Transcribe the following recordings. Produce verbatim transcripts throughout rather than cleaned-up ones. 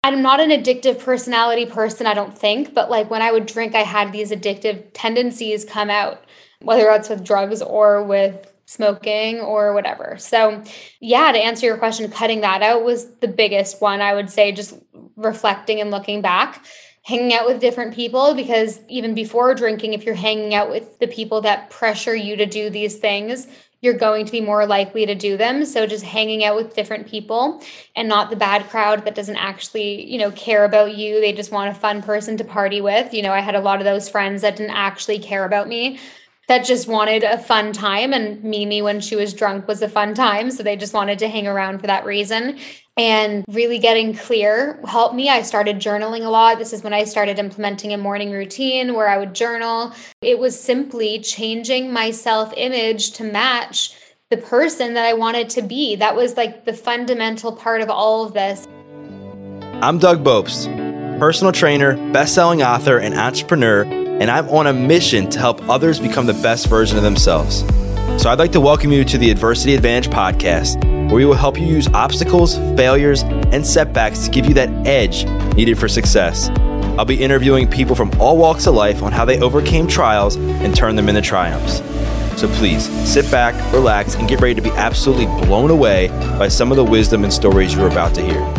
I'm not an addictive personality person, I don't think, but like when I would drink, I had these addictive tendencies come out, whether that's with drugs or with smoking or whatever. So yeah, to answer your question, cutting that out was the biggest one, I would say, just reflecting and looking back. Hanging out with different people, because even before drinking, if you're hanging out with the people that pressure you to do these things, you're going to be more likely to do them. So just hanging out with different people and not the bad crowd that doesn't actually, you know, care about you. They just want a fun person to party with. You know, I had a lot of those friends that didn't actually care about me, that just wanted a fun time. And Mimi, when she was drunk, was a fun time. So they just wanted to hang around for that reason. And really getting clear helped me. I started journaling a lot. This is when I started implementing a morning routine where I would journal. It was simply changing my self-image to match the person that I wanted to be. That was like the fundamental part of all of this. I'm Doug Bopst, personal trainer, best-selling author, and entrepreneur, and I'm on a mission to help others become the best version of themselves. So I'd like to welcome you to the Adversity Advantage podcast, where we will help you use obstacles, failures, and setbacks to give you that edge needed for success. I'll be interviewing people from all walks of life on how they overcame trials and turned them into triumphs. So please sit back, relax, and get ready to be absolutely blown away by some of the wisdom and stories you're about to hear.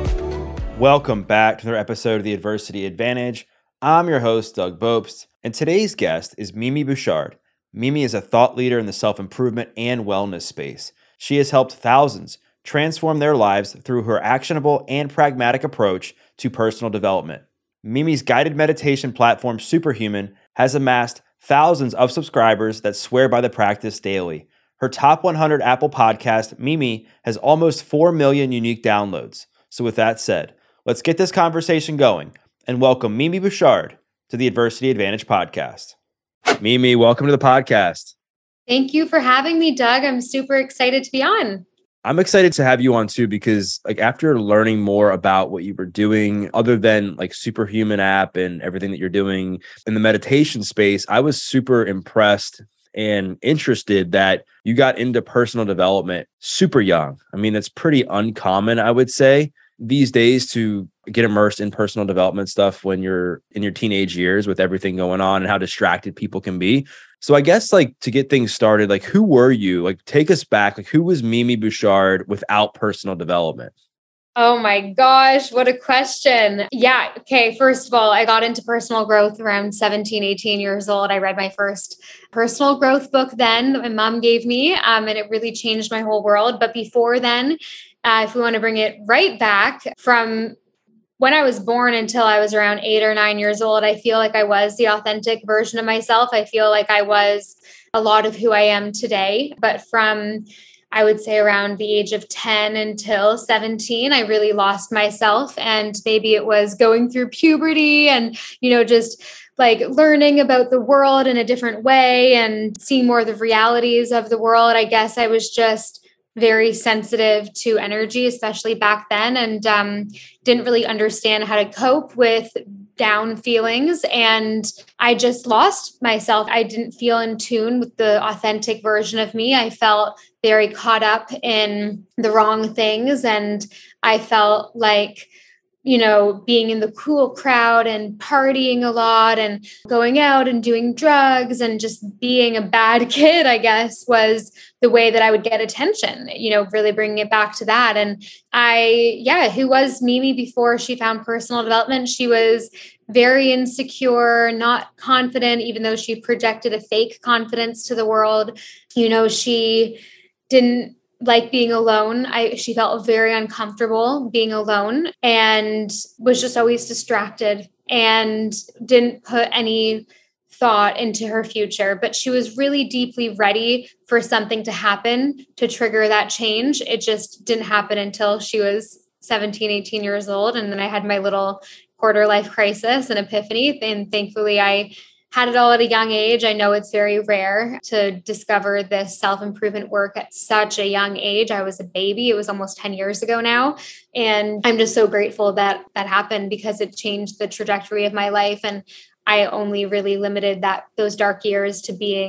Welcome back to another episode of the Adversity Advantage. I'm your host, Doug Bopst, and today's guest is Mimi Bouchard. Mimi is a thought leader in the self-improvement and wellness space. She has helped thousands transform their lives through her actionable and pragmatic approach to personal development. Mimi's guided meditation platform, Superhuman, has amassed thousands of subscribers that swear by the practice daily. Her top one hundred Apple podcast, Mimi, has almost four million unique downloads. So with that said, let's get this conversation going and welcome Mimi Bouchard to the Adversity Advantage podcast. Mimi, welcome to the podcast. Thank you for having me, Doug. I'm super excited to be on. I'm excited to have you on too, because like after learning more about what you were doing, other than like Superhuman app and everything that you're doing in the meditation space, I was super impressed and interested that you got into personal development super young. I mean, it's pretty uncommon, I would say, these days to get immersed in personal development stuff when you're in your teenage years with everything going on and how distracted people can be. So I guess like to get things started, like who were you? Like take us back. Like who was Mimi Bouchard without personal development? Oh my gosh, what a question. Yeah. Okay. First of all, I got into personal growth around seventeen, eighteen years old. I read my first personal growth book then that my mom gave me, um, and it really changed my whole world. But before then, uh, if we want to bring it right back from when I was born until I was around eight or nine years old, I feel like I was the authentic version of myself. I feel like I was a lot of who I am today. But from, I would say around the age of ten until seventeen, I really lost myself. And maybe it was going through puberty and, you know, just like learning about the world in a different way and seeing more of the realities of the world. I guess I was just very sensitive to energy, especially back then, and um, didn't really understand how to cope with down feelings. And I just lost myself. I didn't feel in tune with the authentic version of me. I felt very caught up in the wrong things. And I felt like, you know, being in the cool crowd and partying a lot and going out and doing drugs and just being a bad kid, I guess, was the way that I would get attention, you know, really bringing it back to that. And I, yeah, who was Mimi before she found personal development? She was very insecure, not confident, even though she projected a fake confidence to the world. You know, she didn't like being alone. I she felt very uncomfortable being alone and was just always distracted and didn't put any thought into her future. But she was really deeply ready for something to happen to trigger that change. It just didn't happen until she was seventeen, eighteen years old. And then I had my little quarter life crisis and epiphany. And thankfully I had it all at a young age. I know it's very rare to discover this self-improvement work at such a young age. I was a baby. It was almost ten years ago now. And I'm just so grateful that that happened because it changed the trajectory of my life. And I only really limited that those dark years to being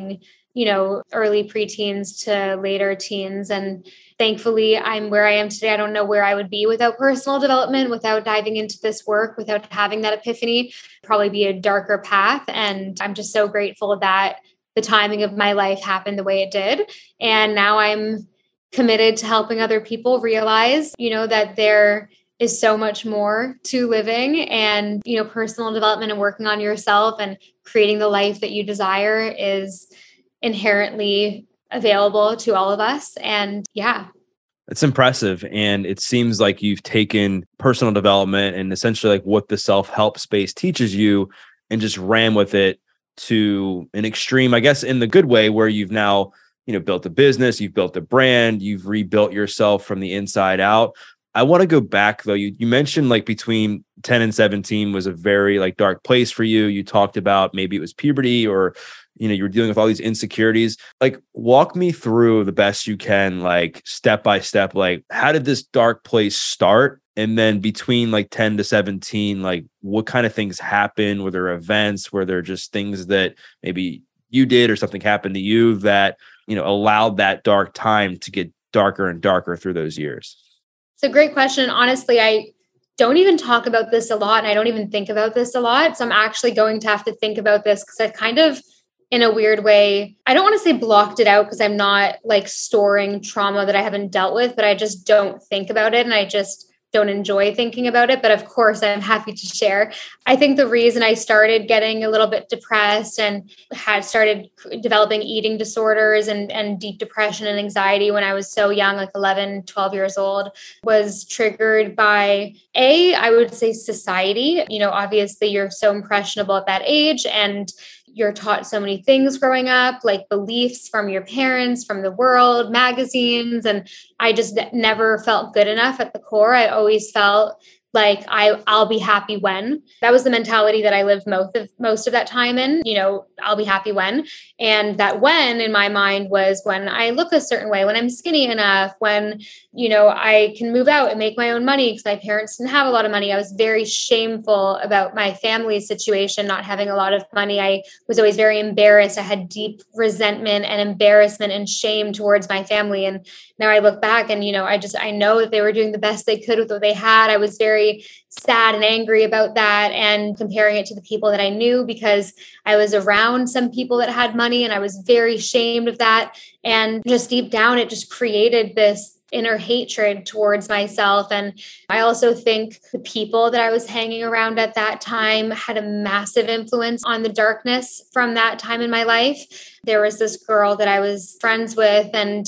you know, early preteens to later teens. And thankfully, I'm where I am today. I don't know where I would be without personal development, without diving into this work, without having that epiphany. Probably be a darker path. And I'm just so grateful that the timing of my life happened the way it did. And now I'm committed to helping other people realize, you know, that there is so much more to living, and, you know, personal development and working on yourself and creating the life that you desire is inherently available to all of us. And yeah. It's impressive. And it seems like you've taken personal development and essentially like what the self-help space teaches you and just ran with it to an extreme, I guess, in the good way, where you've now, you know, built a business, you've built a brand, you've rebuilt yourself from the inside out. I want to go back though. You, you mentioned like between ten and seventeen was a very like dark place for you. You talked about maybe it was puberty, or, you know, you were dealing with all these insecurities. Like, walk me through the best you can, like step by step, like how did this dark place start? And then between like ten to seventeen, like what kind of things happen? Were there events? Were there just things that maybe you did or something happened to you that, you know, allowed that dark time to get darker and darker through those years? It's a great question. Honestly, I don't even talk about this a lot, and I don't even think about this a lot. So I'm actually going to have to think about this, because I've kind of, in a weird way, I don't want to say blocked it out, because I'm not like storing trauma that I haven't dealt with, but I just don't think about it. And I just don't enjoy thinking about it. But of course, I'm happy to share. I think the reason I started getting a little bit depressed and had started developing eating disorders and, and deep depression and anxiety when I was so young, like eleven, twelve years old, was triggered by A, I would say society. You know, obviously you're so impressionable at that age, and you're taught so many things growing up, like beliefs from your parents, from the world, magazines. And I just never felt good enough at the core. I always felt like I, I'll be happy when. That was the mentality that I lived most of most of that time in, you know, I'll be happy when. And that when in my mind was when I look a certain way, when I'm skinny enough, when, you know, I can move out and make my own money, because my parents didn't have a lot of money. I was very shameful about my family situation, not having a lot of money. I was always very embarrassed. I had deep resentment and embarrassment and shame towards my family. And now I look back and, you know, I just, I know that they were doing the best they could with what they had. I was very sad and angry about that, and comparing it to the people that I knew, because I was around some people that had money, and I was very ashamed of that. And just deep down, it just created this inner hatred towards myself. And I also think the people that I was hanging around at that time had a massive influence on the darkness from that time in my life. There was this girl that I was friends with, and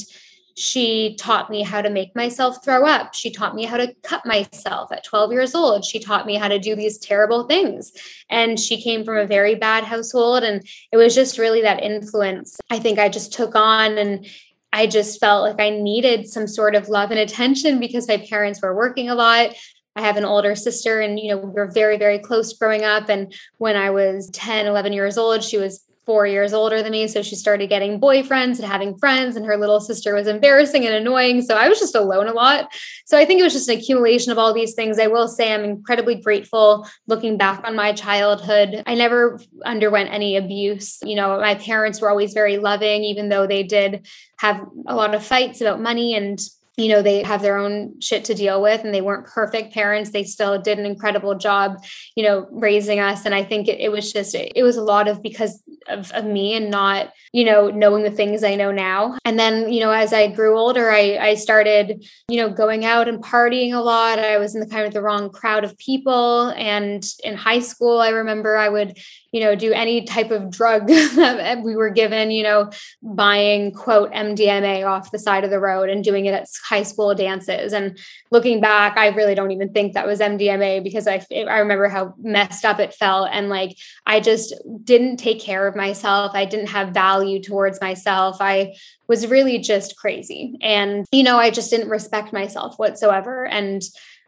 she taught me how to make myself throw up. She taught me how to cut myself at twelve years old. She taught me how to do these terrible things. And she came from a very bad household. And it was just really that influence I think I just took on. And I just felt like I needed some sort of love and attention, because my parents were working a lot. I have an older sister, and, you know, we were very, very close growing up. And when I was ten, eleven years old, she was four years older than me. So she started getting boyfriends and having friends, and her little sister was embarrassing and annoying. So I was just alone a lot. So I think it was just an accumulation of all these things. I will say I'm incredibly grateful looking back on my childhood. I never underwent any abuse. You know, my parents were always very loving, even though they did have a lot of fights about money, and you know, they have their own shit to deal with, and they weren't perfect parents. They still did an incredible job, you know, raising us. And I think it, it was just, it, it was a lot of because of, of me, and not, you know, knowing the things I know now. And then, you know, as I grew older, I, I started, you know, going out and partying a lot. I was in the kind of the wrong crowd of people. And in high school, I remember I would, you know, do any type of drug that we were given, you know, buying, quote, M D M A off the side of the road and doing it at high school dances. And looking back, I really don't even think that was M D M A, because I, I remember how messed up it felt. And like, I just didn't take care of myself. I didn't have value towards myself. I was really just crazy. And, you know, I just didn't respect myself whatsoever. And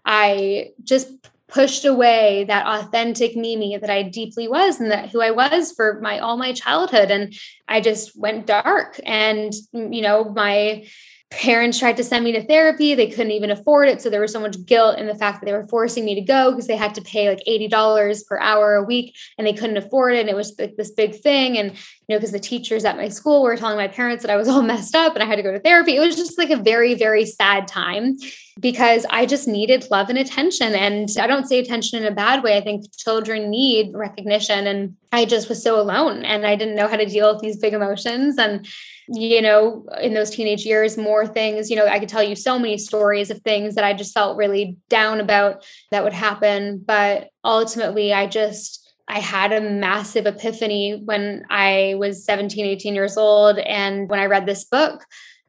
I just pushed away that authentic Mimi that I deeply was, and that who I was for my, all my childhood. And I just went dark, and, you know, my parents tried to send me to therapy. They couldn't even afford it. So there was so much guilt in the fact that they were forcing me to go because they had to pay like eighty dollars per hour a week and they couldn't afford it. And it was like this big thing. And, you know, because the teachers at my school were telling my parents that I was all messed up and I had to go to therapy. It was just like a very, very sad time because I just needed love and attention. And I don't say attention in a bad way. I think children need recognition. And I just was so alone and I didn't know how to deal with these big emotions. And you know, in those teenage years, more things, you know, I could tell you so many stories of things that I just felt really down about that would happen. But ultimately, I just, I had a massive epiphany when I was seventeen, eighteen years old. And when I read this book,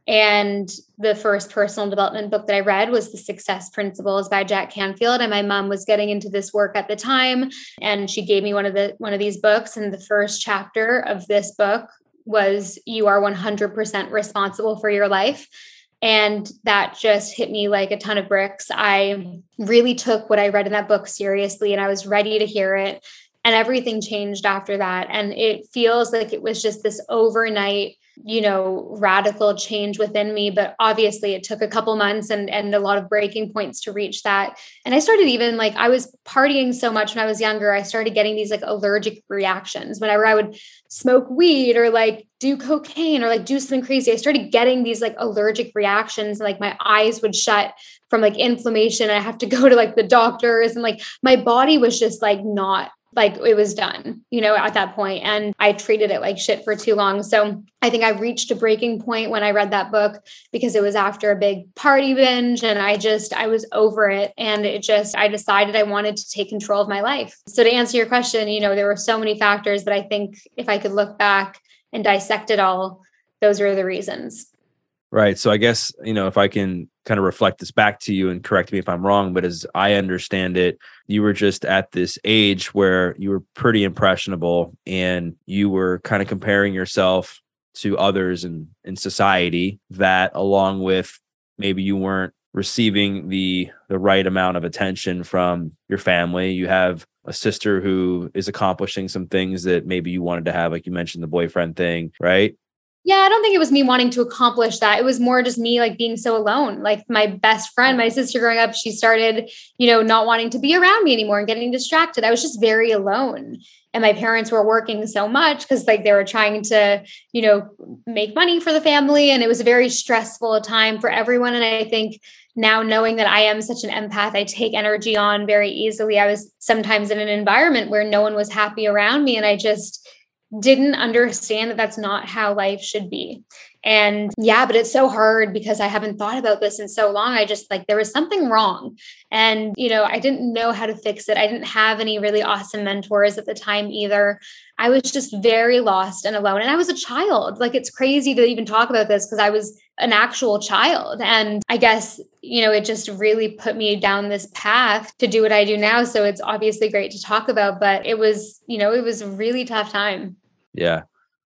and the first personal development book that I read was The Success Principles by Jack Canfield. And my mom was getting into this work at the time. And she gave me one of the, one of these books. And the first chapter of this book was you are one hundred percent responsible for your life. And that just hit me like a ton of bricks. I really took what I read in that book seriously and I was ready to hear it. And everything changed after that. And it feels like it was just this overnight, you know, radical change within me. But obviously it took a couple months and, and a lot of breaking points to reach that. And I started even like, I was partying so much when I was younger, I started getting these like allergic reactions whenever I would smoke weed or like do cocaine or like do something crazy. I started getting these like allergic reactions. Like my eyes would shut from like inflammation. I have to go to like the doctors and like my body was just like not like it was done, you know, at that point. And I treated it like shit for too long. So I think I reached a breaking point when I read that book because it was after a big party binge and I just, I was over it. And it just, I decided I wanted to take control of my life. So to answer your question, you know, there were so many factors, but I think if I could look back and dissect it all, those are the reasons. Right. So I guess, you know, if I can kind of reflect this back to you and correct me if I'm wrong, but as I understand it, you were just at this age where you were pretty impressionable and you were kind of comparing yourself to others in, in society that along with maybe you weren't receiving the the right amount of attention from your family. You have a sister who is accomplishing some things that maybe you wanted to have, like you mentioned, the boyfriend thing, right? Yeah, I don't think it was me wanting to accomplish that. It was more just me like being so alone. Like my best friend, my sister growing up, she started, you know, not wanting to be around me anymore and getting distracted. I was just very alone. And my parents were working so much because like they were trying to, you know, make money for the family. And it was a very stressful time for everyone. And I think now knowing that I am such an empath, I take energy on very easily. I was sometimes in an environment where no one was happy around me. And I just didn't understand that that's not how life should be. And yeah, but it's so hard because I haven't thought about this in so long. I just like, there was something wrong. And, you know, I didn't know how to fix it. I didn't have any really awesome mentors at the time either. I was just very lost and alone. And I was a child. Like, it's crazy to even talk about this because I was an actual child. And I guess, you know, it just really put me down this path to do what I do now. So it's obviously great to talk about, but it was, you know, it was a really tough time. Yeah,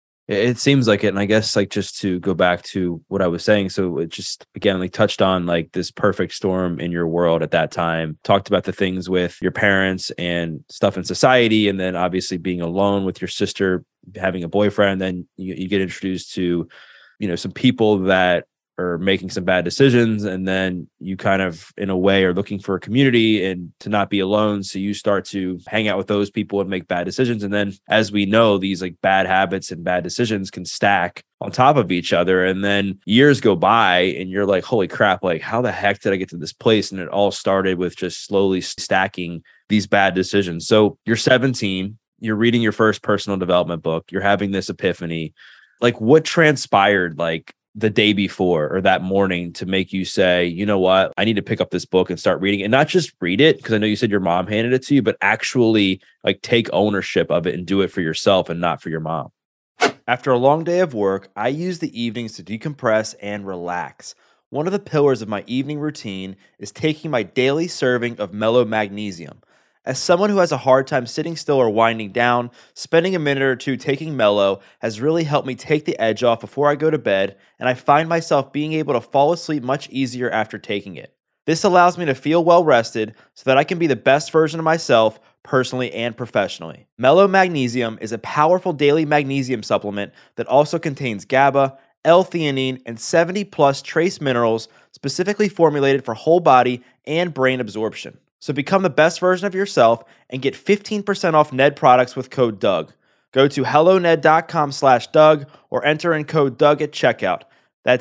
it seems like it. And I guess like just to go back to what I was saying. So it just, again, like touched on like this perfect storm in your world at that time, talked about the things with your parents and stuff in society. And then obviously being alone with your sister, having a boyfriend, then you, you get introduced to, you know, some people that are making some bad decisions. And then you kind of, in a way, are looking for a community and to not be alone. So you start to hang out with those people and make bad decisions. And then, as we know, these like bad habits and bad decisions can stack on top of each other. And then years go by and you're like, holy crap, like how the heck did I get to this place? And it all started with just slowly stacking these bad decisions. So you're seventeen, you're reading your first personal development book, you're having this epiphany. Like what transpired like the day before or that morning to make you say, you know what, I need to pick up this book and start reading it, and not just read it, because I know you said your mom handed it to you, but actually like take ownership of it and do it for yourself and not for your mom. After a long day of work, I use the evenings to decompress and relax. One of the pillars of my evening routine is taking my daily serving of Mellow Magnesium. As someone who has a hard time sitting still or winding down, spending a minute or two taking Mellow has really helped me take the edge off before I go to bed, and I find myself being able to fall asleep much easier after taking it. This allows me to feel well rested so that I can be the best version of myself personally and professionally. Mellow Magnesium is a powerful daily magnesium supplement that also contains GABA, L-theanine, and seventy plus trace minerals specifically formulated for whole body and brain absorption. So become the best version of yourself and get fifteen percent off Ned products with code Doug. Go to helloned.com slash Doug or enter in code Doug at checkout. That's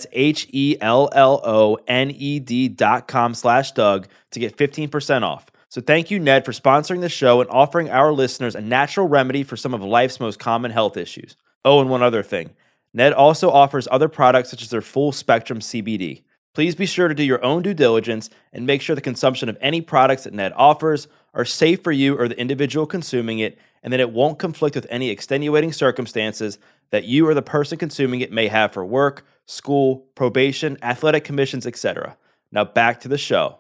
H-E-L-L-O-N-E-D dot com slash Doug to get fifteen percent off. So thank you, Ned, for sponsoring the show and offering our listeners a natural remedy for some of life's most common health issues. Oh, and one other thing. Ned also offers other products such as their full spectrum C B D. Please be sure to do your own due diligence and make sure the consumption of any products that Ned offers are safe for you or the individual consuming it, and that it won't conflict with any extenuating circumstances that you or the person consuming it may have for work, school, probation, athletic commissions, et cetera. Now back to the show.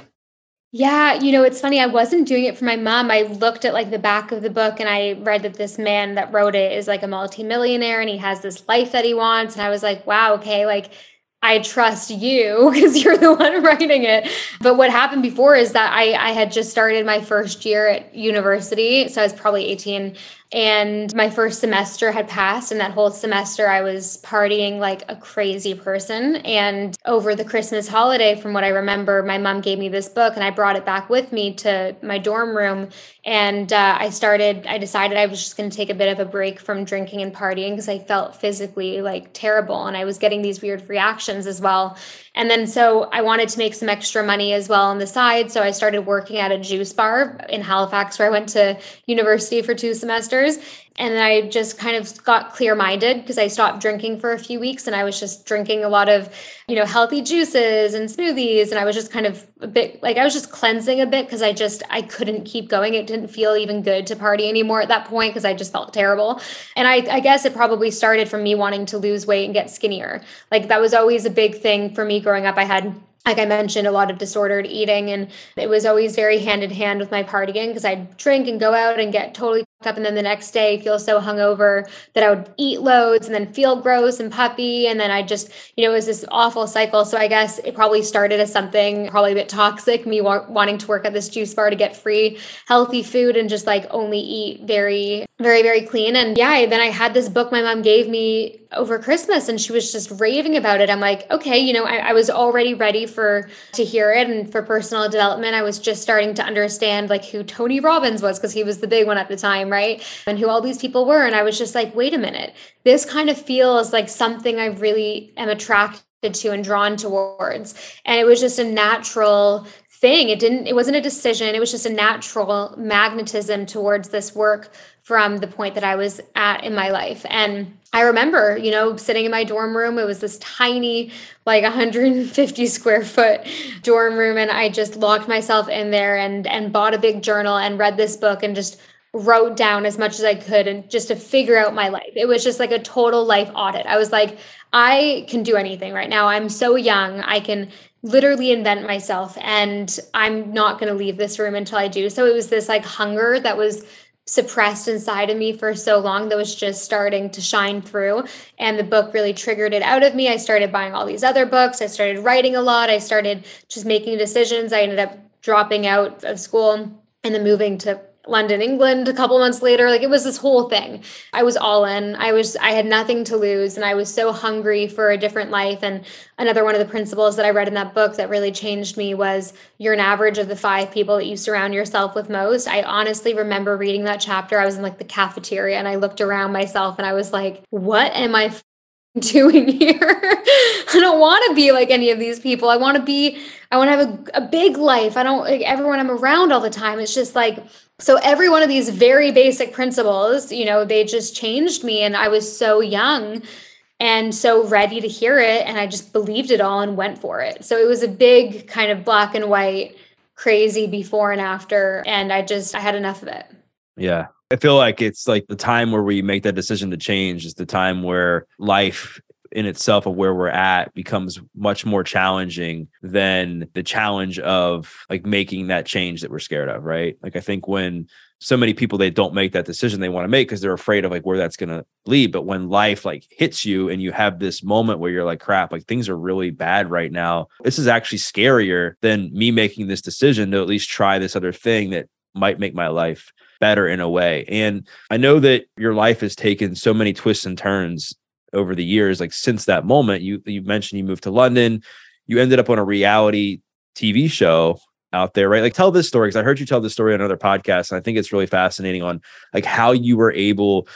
Yeah, you know, it's funny. I wasn't doing it for my mom. I looked at like the back of the book and I read that this man that wrote it is like a multimillionaire and he has this life that he wants. And I was like, wow, okay, like I trust you because you're the one writing it. But what happened before is that I, I had just started my first year at university. So I was probably eighteen. And my first semester had passed, and that whole semester I was partying like a crazy person. And over the Christmas holiday, from what I remember, my mom gave me this book and I brought it back with me to my dorm room. And uh, I started, I decided I was just going to take a bit of a break from drinking and partying because I felt physically like terrible. And I was getting these weird reactions as well. And then so I wanted to make some extra money as well on the side. So I started working at a juice bar in Halifax where I went to university for two semesters. And then I just kind of got clear-minded because I stopped drinking for a few weeks and I was just drinking a lot of, you know, healthy juices and smoothies. And I was just kind of a bit like, I was just cleansing a bit because I just, I couldn't keep going. It didn't feel even good to party anymore at that point because I just felt terrible. And I, I guess it probably started from me wanting to lose weight and get skinnier. Like that was always a big thing for me growing up. I had, like I mentioned, a lot of disordered eating, and it was always very hand in hand with my partying because I'd drink and go out and get totally fucked up. And then the next day feel so hungover that I would eat loads and then feel gross and puffy. And then I just, you know, it was this awful cycle. So I guess it probably started as something probably a bit toxic, me wa- wanting to work at this juice bar to get free healthy food and just like only eat very, very, very clean. And yeah, then I had this book my mom gave me over Christmas and she was just raving about it. I'm like, okay, you know, I, I was already ready for to hear it. And for personal development, I was just starting to understand like who Tony Robbins was because he was the big one at the time, right? And who all these people were. And I was just like, wait a minute, this kind of feels like something I really am attracted to and drawn towards. And it was just a natural thing. It didn't, it wasn't a decision. It was just a natural magnetism towards this work from the point that I was at in my life. And I remember, you know, sitting in my dorm room, it was this tiny, like one hundred fifty square foot dorm room. And I just locked myself in there and, and bought a big journal and read this book and just wrote down as much as I could and just to figure out my life. It was just like a total life audit. I was like, I can do anything right now. I'm so young. I can literally invent myself and I'm not going to leave this room until I do. So it was this like hunger that was suppressed inside of me for so long that was just starting to shine through. And the book really triggered it out of me. I started buying all these other books. I started writing a lot. I started just making decisions. I ended up dropping out of school and then moving to London, England a couple months later. Like it was this whole thing. I was all in. I was, I had nothing to lose. And I was so hungry for a different life. And another one of the principles that I read in that book that really changed me was you're an average of the five people that you surround yourself with most. I honestly remember reading that chapter. I was in like the cafeteria and I looked around myself and I was like, what am I doing here? I don't want to be like any of these people. I want to be, I want to have a, a big life. I don't like everyone I'm around all the time. It's just like, so every one of these very basic principles, you know, they just changed me. And I was so young and so ready to hear it. And I just believed it all and went for it. So it was a big kind of black and white, crazy before and after. And I just, I had enough of it. Yeah. I feel like it's like the time where we make that decision to change is the time where life in itself of where we're at becomes much more challenging than the challenge of like making that change that we're scared of, right? Like I think when so many people, they don't make that decision they want to make because they're afraid of like where that's going to lead. But when life like hits you and you have this moment where you're like, crap, like things are really bad right now. This is actually scarier than me making this decision to at least try this other thing that might make my life better in a way. And I know that your life has taken so many twists and turns over the years, like since that moment, you, you mentioned you moved to London, you ended up on a reality T V show out there, right? Like tell this story, because I heard you tell this story on another podcast. And I think it's really fascinating on like how you were able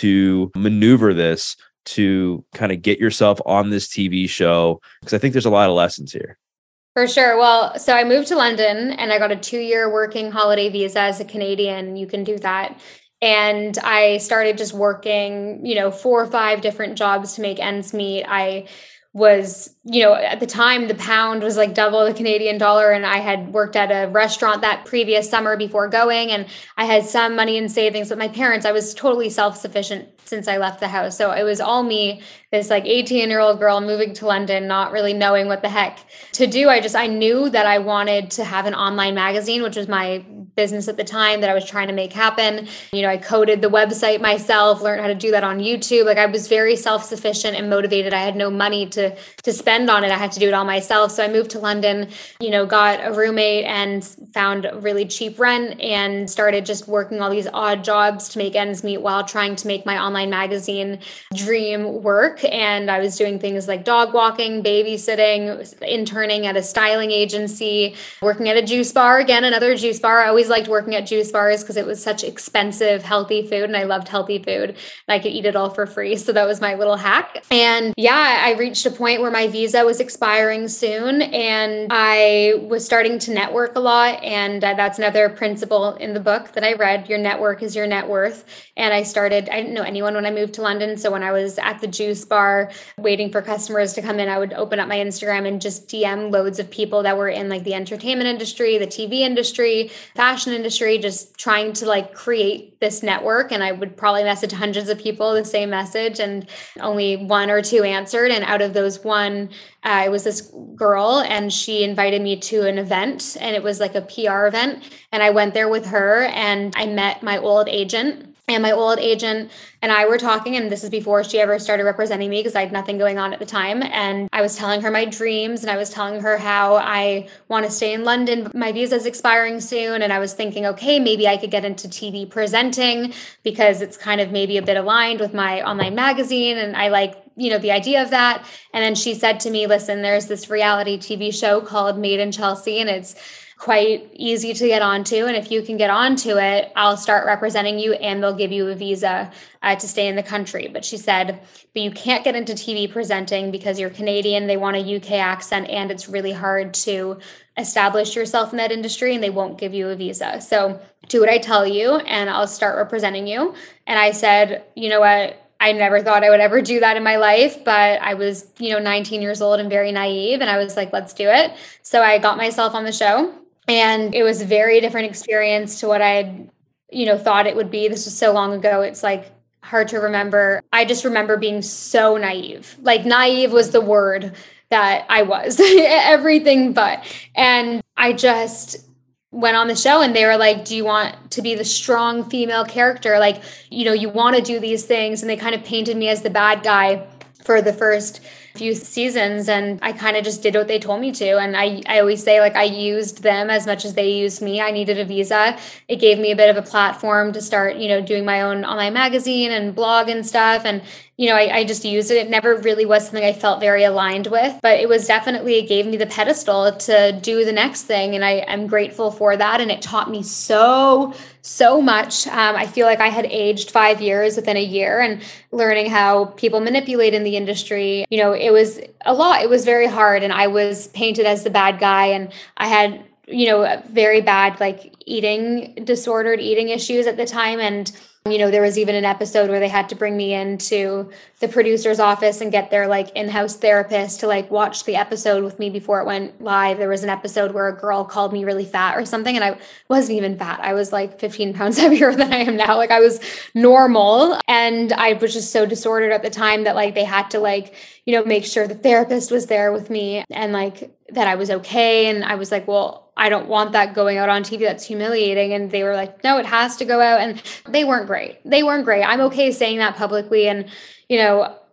to maneuver this to kind of get yourself on this T V show. Because I think there's a lot of lessons here. For sure. Well, so I moved to London and I got a two-year working holiday visa as a Canadian. You can do that. And I started just working, you know, four or five different jobs to make ends meet. I was, you know, at the time, the pound was like double the Canadian dollar. And I had worked at a restaurant that previous summer before going, and I had some money in savings. But my parents, I was totally self-sufficient since I left the house. So it was all me, this like eighteen year old girl moving to London, not really knowing what the heck to do. I just, I knew that I wanted to have an online magazine, which was my business at the time that I was trying to make happen. You know, I coded the website myself, learned how to do that on YouTube. Like I was very self-sufficient and motivated. I had no money to, to spend on it. I had to do it all myself. So I moved to London, you know, got a roommate and found really cheap rent and started just working all these odd jobs to make ends meet while trying to make my online magazine dream work. And I was doing things like dog walking, babysitting, interning at a styling agency, working at a juice bar, again, another juice bar. I always liked working at juice bars because it was such expensive, healthy food. And I loved healthy food and I could eat it all for free. So that was my little hack. And yeah, I reached a point where my visa was expiring soon and I was starting to network a lot. And uh, that's another principle in the book that I read. Your network is your net worth. And I started, I didn't know anyone when I moved to London. So when I was at the juice bar waiting for customers to come in, I would open up my Instagram and just D M loads of people that were in like the entertainment industry, the T V industry, fashion industry, just trying to like create this network. And I would probably message hundreds of people the same message and only one or two answered. And out of those one, uh, it was this girl and she invited me to an event and it was like a P R event. And I went there with her and I met my old agent. And my old agent and I were talking, and this is before she ever started representing me because I had nothing going on at the time. And I was telling her my dreams and I was telling her how I want to stay in London, but my visa is expiring soon. And I was thinking, okay, maybe I could get into T V presenting because it's kind of maybe a bit aligned with my online magazine. And I like, you know, the idea of that. And then she said to me, listen, there's this reality T V show called Made in Chelsea and it's quite easy to get onto. And if you can get onto it, I'll start representing you and they'll give you a visa uh, to stay in the country. But she said, but you can't get into T V presenting because you're Canadian. They want a U K accent and it's really hard to establish yourself in that industry and they won't give you a visa. So do what I tell you and I'll start representing you. And I said, you know what? I never thought I would ever do that in my life, but I was, you know, nineteen years old and very naive. And I was like, let's do it. So I got myself on the show. And it was a very different experience to what I had, you know, thought it would be. This was so long ago. It's like hard to remember. I just remember being so naive. Like naive was the word that I was, everything but. And I just went on the show and they were like, do you want to be the strong female character? Like, you know, you want to do these things. And they kind of painted me as the bad guy for the first few seasons. And I kind of just did what they told me to. And I, I always say, like, I used them as much as they used me. I needed a visa. It gave me a bit of a platform to start, you know, doing my own online magazine and blog and stuff. And, you know, I, I just used it. It never really was something I felt very aligned with, but it was definitely, it gave me the pedestal to do the next thing. And I am grateful for that. And it taught me so, so much. Um, I feel like I had aged five years within a year and learning how people manipulate in the industry. You know, it was a lot. It was very hard. And I was painted as the bad guy. And I had, you know, very bad, like eating disordered eating issues at the time. And you know, there was even an episode where they had to bring me into the producer's office and get their like in-house therapist to like watch the episode with me before it went live. There was an episode where a girl called me really fat or something, and I wasn't even fat. I was like fifteen pounds heavier than I am now. Like I was normal, and I was just so disordered at the time that like they had to like, you know, make sure the therapist was there with me and like that I was okay. And I was like, well, I don't want that going out on T V. That's humiliating. And they were like, no, it has to go out. And they weren't great. They weren't great. I'm okay saying that publicly. And, you know,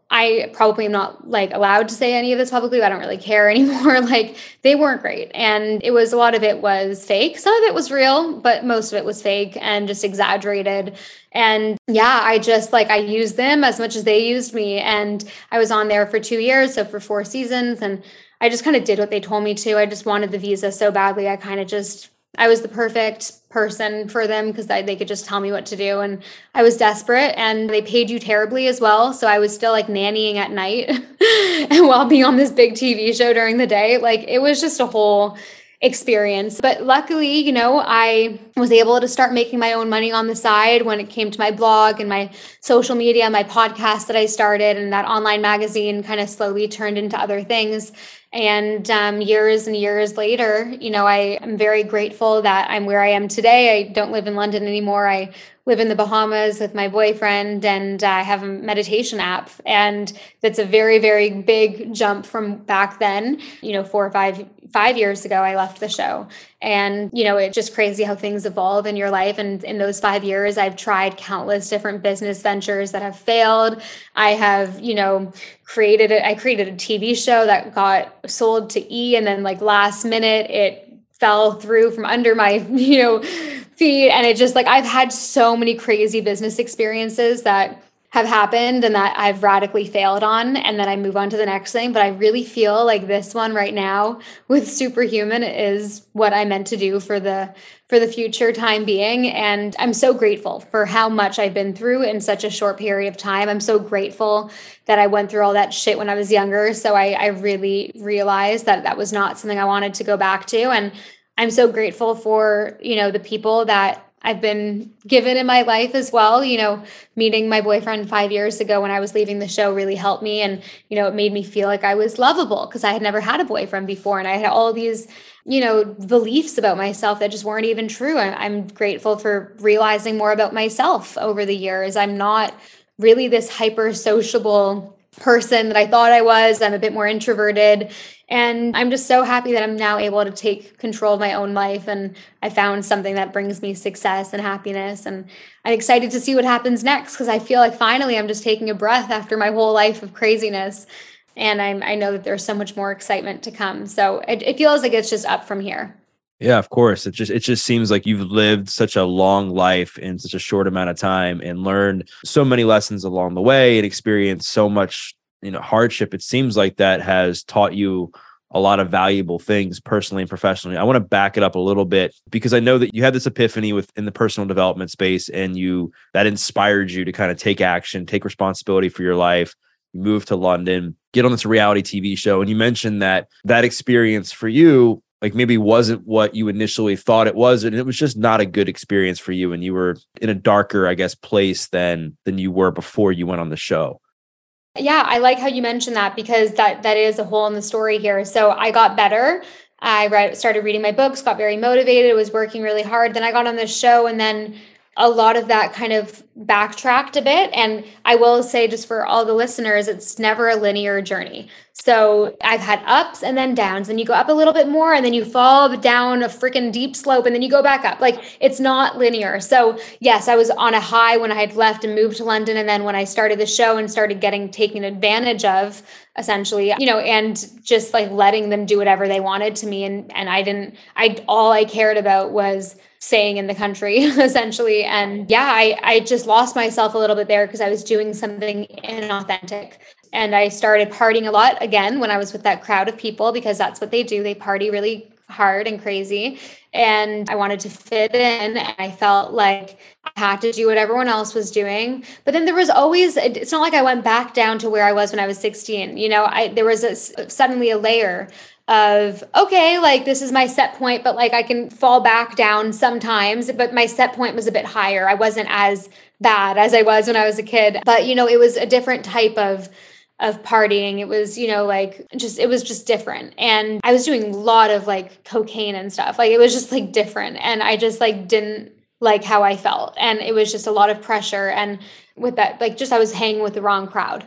I probably am not like allowed to say any of this publicly. I don't really care anymore. Like they weren't great. And it was, a lot of it was fake. Some of it was real, but most of it was fake and just exaggerated. And yeah, I just like, I used them as much as they used me. And I was on there for two years. So for four seasons, and I just kind of did what they told me to. I just wanted the visa so badly. I kind of just, I was the perfect person for them because they could just tell me what to do. And I was desperate, and they paid you terribly as well. So I was still like nannying at night and while being on this big T V show during the day. Like it was just a whole experience. But luckily, you know, I was able to start making my own money on the side when it came to my blog and my social media, my podcast that I started, and that online magazine kind of slowly turned into other things. And um, years and years later, you know, I am very grateful that I'm where I am today. I don't live in London anymore. I live in the Bahamas with my boyfriend, and I have a meditation app. And that's a very, very big jump from back then. You know, four or five, five years ago, I left the show. And, you know, it's just crazy how things evolve in your life. And in those five years, I've tried countless different business ventures that have failed. I have, you know, created it. I created a T V show that got sold to E! And then like last minute, it fell through from under my, you know, feet. And it just like, I've had so many crazy business experiences that have happened and that I've radically failed on, and then I move on to the next thing. But I really feel like this one right now with Superhuman is what I meant to do for the for the future time being. And I'm so grateful for how much I've been through in such a short period of time. I'm so grateful that I went through all that shit when I was younger. So I, I really realized that that was not something I wanted to go back to. And I'm so grateful for, you know, the people that I've been given in my life as well. You know, meeting my boyfriend five years ago when I was leaving the show really helped me. And, you know, it made me feel like I was lovable because I had never had a boyfriend before. And I had all these, you know, beliefs about myself that just weren't even true. And I'm grateful for realizing more about myself over the years. I'm not really this hyper sociable person that I thought I was. I'm a bit more introverted. And I'm just so happy that I'm now able to take control of my own life. And I found something that brings me success and happiness. And I'm excited to see what happens next because I feel like finally I'm just taking a breath after my whole life of craziness. And I'm, I know that there's so much more excitement to come. So it, it feels like it's just up from here. Yeah, of course. It just it just seems like you've lived such a long life in such a short amount of time and learned so many lessons along the way and experienced so much, you know, hardship. It seems like that has taught you a lot of valuable things personally and professionally. I want to back it up a little bit because I know that you had this epiphany within the personal development space, and you that inspired you to kind of take action, take responsibility for your life. You moved to London, get on this reality T V show, and you mentioned that that experience for you, like maybe wasn't what you initially thought it was, and it was just not a good experience for you, and you were in a darker, I guess, place than than you were before you went on the show. Yeah, I like how you mentioned that because that that is a hole in the story here. So I got better. I read, started reading my books, got very motivated, was working really hard. Then I got on this show, and then a lot of that kind of backtracked a bit. And I will say, just for all the listeners, it's never a linear journey. So I've had ups and then downs, and you go up a little bit more and then you fall down a freaking deep slope and then you go back up. Like it's not linear. So yes, I was on a high when I had left and moved to London. And then when I started the show and started getting taken advantage of, essentially, you know, and just like letting them do whatever they wanted to me. And, and I didn't, I, all I cared about was staying in the country essentially. And yeah, I, I just lost myself a little bit there because I was doing something inauthentic. And I started partying a lot again when I was with that crowd of people, because that's what they do. They party really hard and crazy. And I wanted to fit in, and I felt like I had to do what everyone else was doing. But then there was always, it's not like I went back down to where I was when I was sixteen. You know, I, there was a, suddenly a layer of, okay, like this is my set point, but like I can fall back down sometimes, but my set point was a bit higher. I wasn't as bad as I was when I was a kid, but you know, it was a different type of of partying. It was, you know, like just, it was just different. And I was doing a lot of like cocaine and stuff. Like it was just like different. And I just like didn't like how I felt. And it was just a lot of pressure. And with that, like just, I was hanging with the wrong crowd.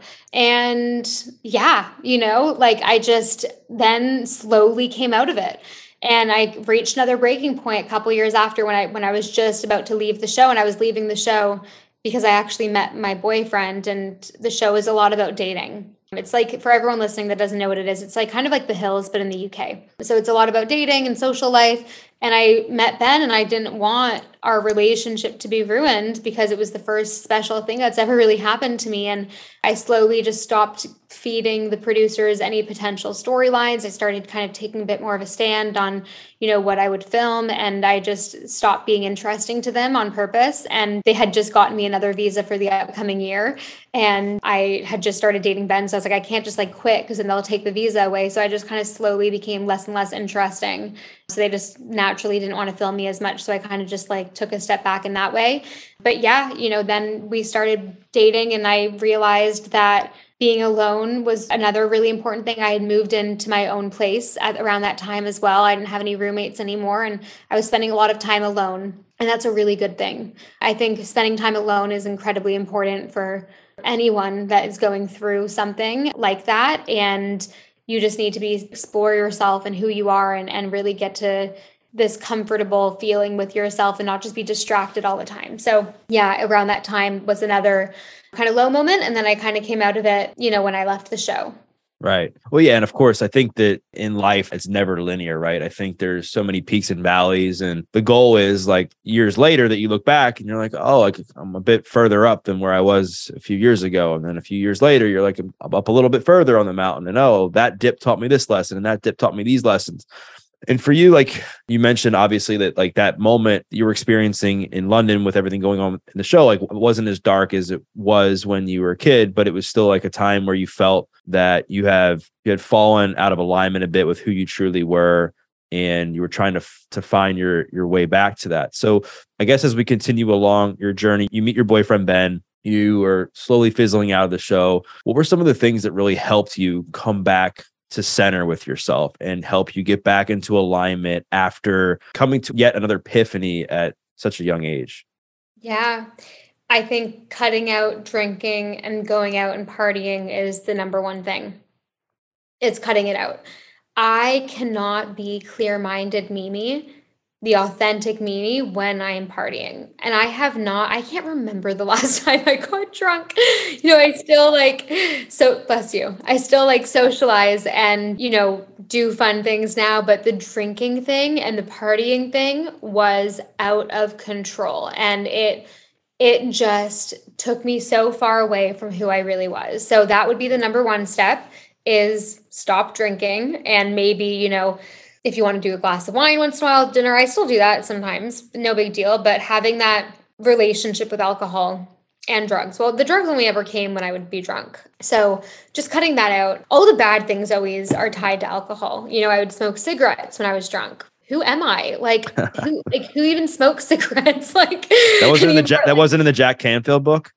And yeah, you know, like I just then slowly came out of it. And I reached another breaking point a couple years after when I, when I was just about to leave the show, and I was leaving the show because I actually met my boyfriend, and the show is a lot about dating. It's like, for everyone listening that doesn't know what it is, it's like kind of like The Hills, but in the U K. So it's a lot about dating and social life. And I met Ben, and I didn't want our relationship to be ruined because it was the first special thing that's ever really happened to me. And I slowly just stopped feeding the producers any potential storylines. I started kind of taking a bit more of a stand on, you know, what I would film. And I just stopped being interesting to them on purpose. And they had just gotten me another visa for the upcoming year. And I had just started dating Ben. So I was like, I can't just like quit because then they'll take the visa away. So I just kind of slowly became less and less interesting. So they just naturally didn't want to film me as much. So I kind of just like took a step back in that way. But yeah, you know, then we started dating, and I realized that being alone was another really important thing. I had moved into my own place at around that time as well. I didn't have any roommates anymore, and I was spending a lot of time alone. And that's a really good thing. I think spending time alone is incredibly important for anyone that is going through something like that. And you just need to be explore yourself and who you are, and, and really get to this comfortable feeling with yourself and not just be distracted all the time. So yeah, around that time was another kind of low moment. And then I kind of came out of it, you know, when I left the show. Right. Well, yeah. And of course, I think that in life, it's never linear, right? I think there's so many peaks and valleys. And the goal is like years later that you look back and you're like, oh, like I'm a bit further up than where I was a few years ago. And then a few years later, you're like, I'm up a little bit further on the mountain. And oh, that dip taught me this lesson, and that dip taught me these lessons. And for you, like you mentioned, obviously that like that moment you were experiencing in London with everything going on in the show, like it wasn't as dark as it was when you were a kid, but it was still like a time where you felt that you have, you had fallen out of alignment a bit with who you truly were. And you were trying to, to find your, your way back to that. So I guess as we continue along your journey, you meet your boyfriend, Ben. You are slowly fizzling out of the show. What were some of the things that really helped you come back to center with yourself and help you get back into alignment after coming to yet another epiphany at such a young age? Yeah, I think cutting out drinking and going out and partying is the number one thing. It's cutting it out. I cannot be clear-minded Mimi, the authentic Mimi, when I am partying. And I have not, I can't remember the last time I got drunk. You know, I still like, so bless you. I still like socialize and, you know, do fun things now, but the drinking thing and the partying thing was out of control. And it, it just took me so far away from who I really was. So that would be the number one step, is stop drinking. And maybe, you know, if you want to do a glass of wine once in a while, dinner, I still do that sometimes, no big deal. But having that relationship with alcohol and drugs, well, the drugs only ever came when I would be drunk. So just cutting that out. All the bad things always are tied to alcohol. You know, I would smoke cigarettes when I was drunk. Who am I? Like, who, like, who even smokes cigarettes? Like that wasn't in the Jack, that wasn't in the Jack Canfield book.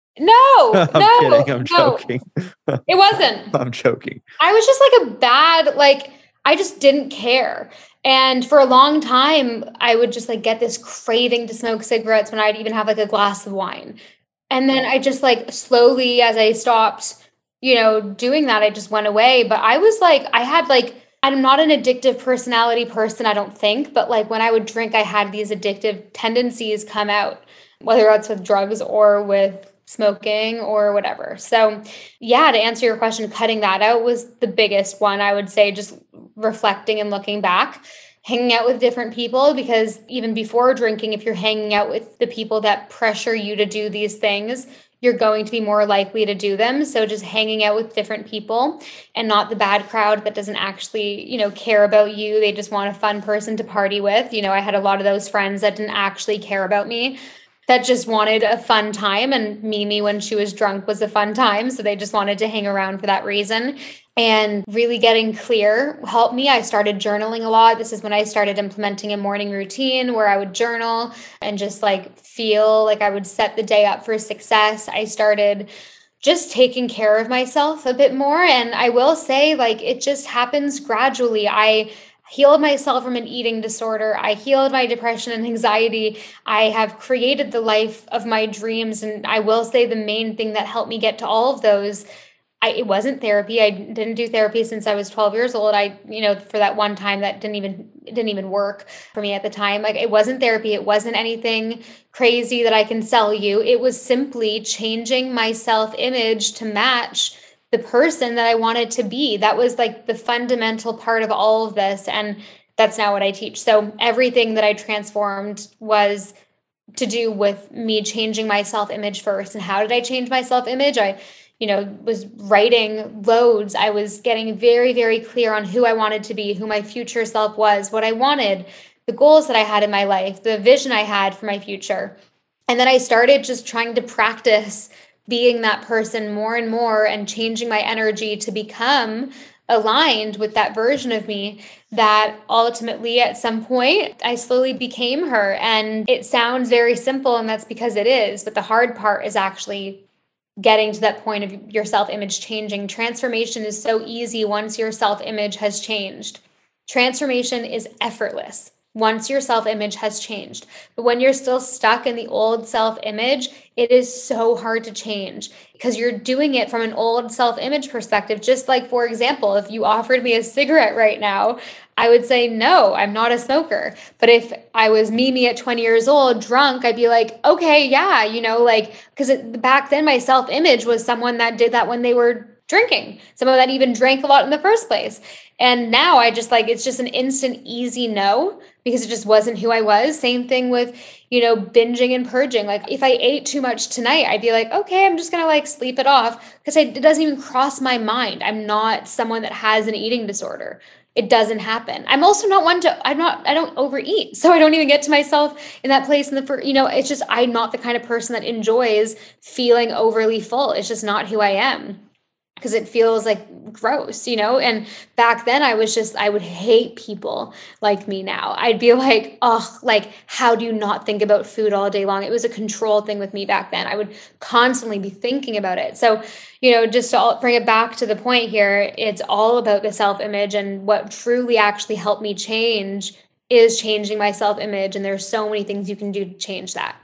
No, I'm no, kidding. I'm no. joking. It wasn't. I'm joking. I was just like a bad, like, I just didn't care. And for a long time, I would just like get this craving to smoke cigarettes when I'd even have like a glass of wine. And then I just like slowly, as I stopped, you know, doing that, I just went away. But I was like, I had like, I'm not an addictive personality person, I don't think. But like when I would drink, I had these addictive tendencies come out, whether that's with drugs or with smoking or whatever. So yeah, to answer your question, cutting that out was the biggest one. I would say just reflecting and looking back, hanging out with different people, because even before drinking, if you're hanging out with the people that pressure you to do these things, you're going to be more likely to do them. So just hanging out with different people and not the bad crowd that doesn't actually, you know, care about you. They just want a fun person to party with. You know, I had a lot of those friends that didn't actually care about me, that just wanted a fun time. And Mimi, when she was drunk, was a fun time. So they just wanted to hang around for that reason. And really getting clear helped me. I started journaling a lot. This is when I started implementing a morning routine where I would journal and just like feel like I would set the day up for success. I started just taking care of myself a bit more. And I will say, like, it just happens gradually. I healed myself from an eating disorder. I healed my depression and anxiety. I have created the life of my dreams. And I will say the main thing that helped me get to all of those I, it wasn't therapy. I didn't do therapy since I was twelve years old. I, you know, for that one time that didn't even, it didn't even work for me at the time. Like it wasn't therapy. It wasn't anything crazy that I can sell you. It was simply changing my self-image to match the person that I wanted to be. That was like the fundamental part of all of this. And that's not what I teach. So everything that I transformed was to do with me changing my self-image first. And how did I change my self-image? I you know, was writing loads. I was getting very, very clear on who I wanted to be, who my future self was, what I wanted, the goals that I had in my life, the vision I had for my future. And then I started just trying to practice being that person more and more and changing my energy to become aligned with that version of me that ultimately at some point I slowly became her. And it sounds very simple, and that's because it is. But the hard part is actually getting to that point of your self-image changing. Transformation is so easy once your self-image has changed. Transformation is effortless once your self-image has changed. But when you're still stuck in the old self-image, it is so hard to change because you're doing it from an old self-image perspective. Just like, for example, if you offered me a cigarette right now, I would say, no, I'm not a smoker. But if I was Mimi at twenty years old, drunk, I'd be like, okay, yeah, you know, like, because back then my self-image was someone that did that when they were drinking, someone that even drank a lot in the first place. And now I just like, it's just an instant, easy no, because it just wasn't who I was. Same thing with, you know, binging and purging. Like if I ate too much tonight, I'd be like, okay, I'm just going to like sleep it off because it doesn't even cross my mind. I'm not someone that has an eating disorder. It doesn't happen. I'm also not one to, I'm not, I don't overeat. So I don't even get to myself in that place in the first, you know, it's just, I'm not the kind of person that enjoys feeling overly full. It's just not who I am. Because it feels like gross, you know? And back then I was just, I would hate people like me now. I'd be like, oh, like, how do you not think about food all day long? It was a control thing with me back then. I would constantly be thinking about it. So, you know, just to bring it back to the point here, it's all about the self-image, and what truly actually helped me change is changing my self-image. And there's so many things you can do to change that.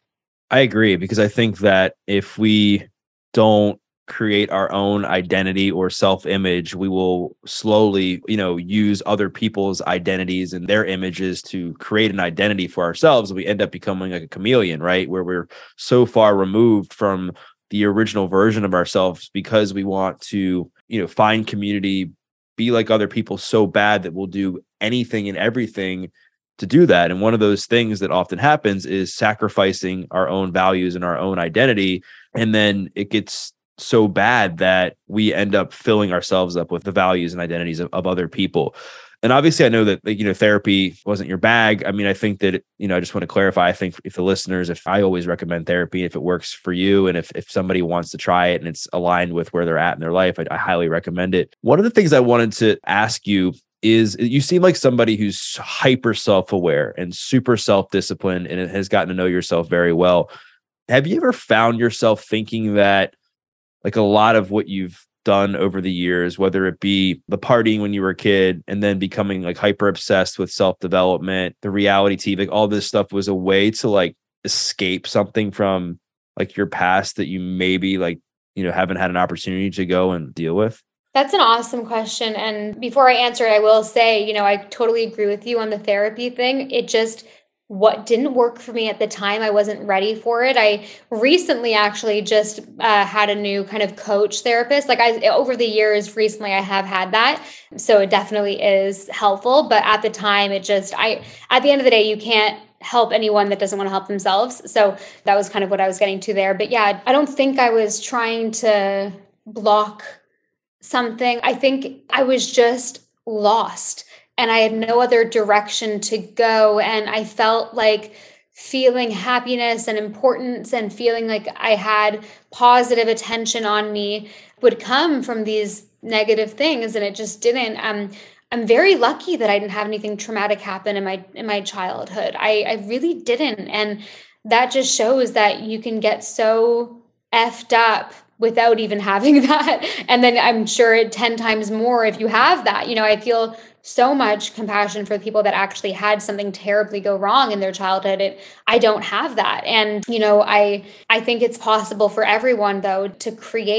I agree, because I think that if we don't create our own identity or self-image, we will slowly, you know, use other people's identities and their images to create an identity for ourselves. We end up becoming like a chameleon, right? Where we're so far removed from the original version of ourselves because we want to, you know, find community, be like other people so bad that we'll do anything and everything to do that. And one of those things that often happens is sacrificing our own values and our own identity. And then it gets so bad that we end up filling ourselves up with the values and identities of, of other people. And obviously I know that, like, you know, therapy wasn't your bag. I mean, I think that, you know, I just want to clarify, I think if the listeners, if I always recommend therapy, if it works for you, and if, if somebody wants to try it and it's aligned with where they're at in their life, I, I highly recommend it. One of the things I wanted to ask you is, you seem like somebody who's hyper self-aware and super self-disciplined and has gotten to know yourself very well. Have you ever found yourself thinking that, like, a lot of what you've done over the years, whether it be the partying when you were a kid and then becoming like hyper obsessed with self-development, the reality T V, like all this stuff was a way to like escape something from like your past that you maybe like, you know, haven't had an opportunity to go and deal with? That's an awesome question. And before I answer it, I will say, you know, I totally agree with you on the therapy thing. It just, what didn't work for me at the time, I wasn't ready for it. I recently actually just uh, had a new kind of coach therapist. Like I, over the years, recently I have had that. So it definitely is helpful. But at the time, it just, I, at the end of the day, you can't help anyone that doesn't want to help themselves. So that was kind of what I was getting to there. But yeah, I don't think I was trying to block something. I think I was just lost. And I had no other direction to go. And I felt like feeling happiness and importance and feeling like I had positive attention on me would come from these negative things. And it just didn't. Um, I'm very lucky that I didn't have anything traumatic happen in my in my childhood. I, I really didn't. And that just shows that you can get so effed up without even having that. And then I'm sure ten times more if you have that. You know, I feel so much compassion for the people that actually had something terribly go wrong in their childhood. It, I don't have that. And, you know, I, I think it's possible for everyone though, to create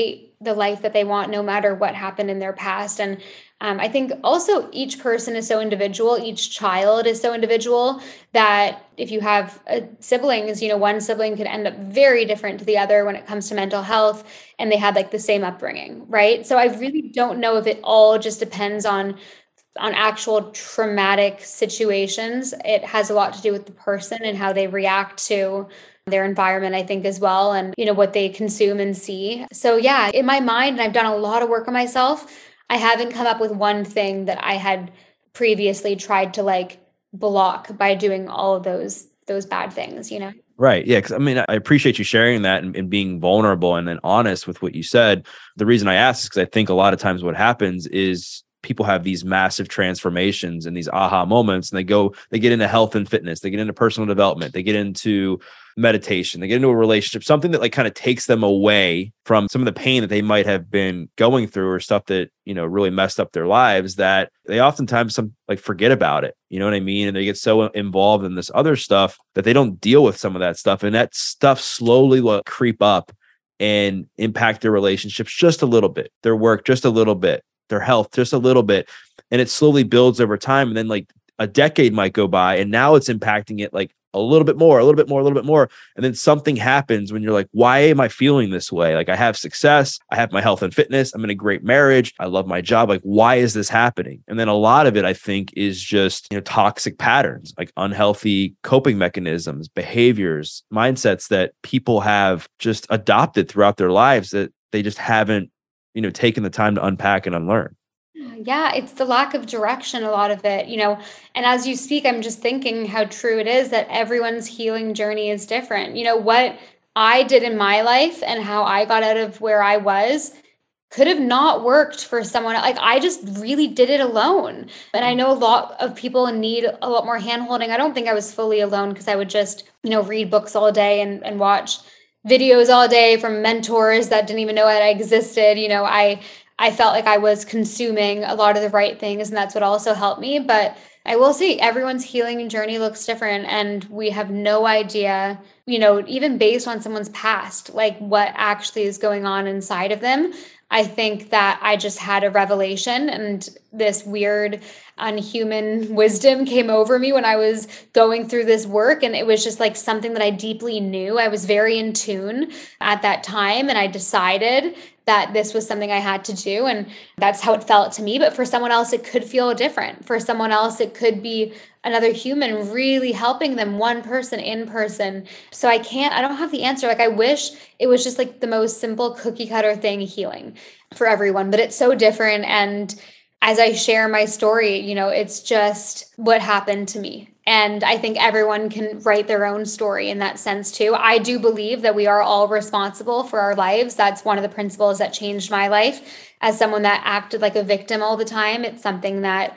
the life that they want, no matter what happened in their past. And um, I think also each person is so individual. Each child is so individual that if you have uh, siblings, you know, one sibling could end up very different to the other when it comes to mental health, and they had like the same upbringing, right? So I really don't know if it all just depends on on actual traumatic situations. It has a lot to do with the person and how they react to their environment, I think, as well, and, you know, what they consume and see. So yeah, in my mind, and I've done a lot of work on myself, I haven't come up with one thing that I had previously tried to like block by doing all of those, those bad things, you know? Right. Yeah. Cause I mean, I appreciate you sharing that and, and being vulnerable and then honest with what you said. The reason I ask is because I think a lot of times what happens is people have these massive transformations and these aha moments, and they go, they get into health and fitness, they get into personal development, they get into meditation, they get into a relationship, something that like kind of takes them away from some of the pain that they might have been going through or stuff that, you know, really messed up their lives, that they oftentimes some like forget about it. You know what I mean? And they get so involved in this other stuff that they don't deal with some of that stuff. And that stuff slowly will creep up and impact their relationships just a little bit, their work just a little bit, their health just a little bit. And it slowly builds over time. And then like a decade might go by and now it's impacting it like a little bit more, a little bit more, a little bit more. And then something happens when you're like, why am I feeling this way? Like I have success, I have my health and fitness, I'm in a great marriage, I love my job. Like, why is this happening? And then a lot of it, I think, is just, you know, toxic patterns, like unhealthy coping mechanisms, behaviors, mindsets that people have just adopted throughout their lives that they just haven't, you know, taken the time to unpack and unlearn. Yeah, it's the lack of direction, a lot of it, you know. And as you speak, I'm just thinking how true it is that everyone's healing journey is different. You know, what I did in my life and how I got out of where I was could have not worked for someone. Like I just really did it alone. And I know a lot of people need a lot more handholding. I don't think I was fully alone because I would just, you know, read books all day and, and watch videos all day from mentors that didn't even know I existed. You know, I I felt like I was consuming a lot of the right things, and that's what also helped me. But I will say everyone's healing journey looks different, and we have no idea, you know, even based on someone's past, like what actually is going on inside of them. I think that I just had a revelation, and this weird unhuman wisdom came over me when I was going through this work. And it was just like something that I deeply knew. I was very in tune at that time. And I decided that this was something I had to do. And that's how it felt to me. But for someone else, it could feel different. For someone else, it could be another human really helping them, one person in person. So I can't, I don't have the answer. Like I wish it was just like the most simple cookie cutter thing, healing for everyone, but it's so different. And as I share my story, you know, it's just what happened to me. And I think everyone can write their own story in that sense too. I do believe that we are all responsible for our lives. That's one of the principles that changed my life. As someone that acted like a victim all the time, it's something that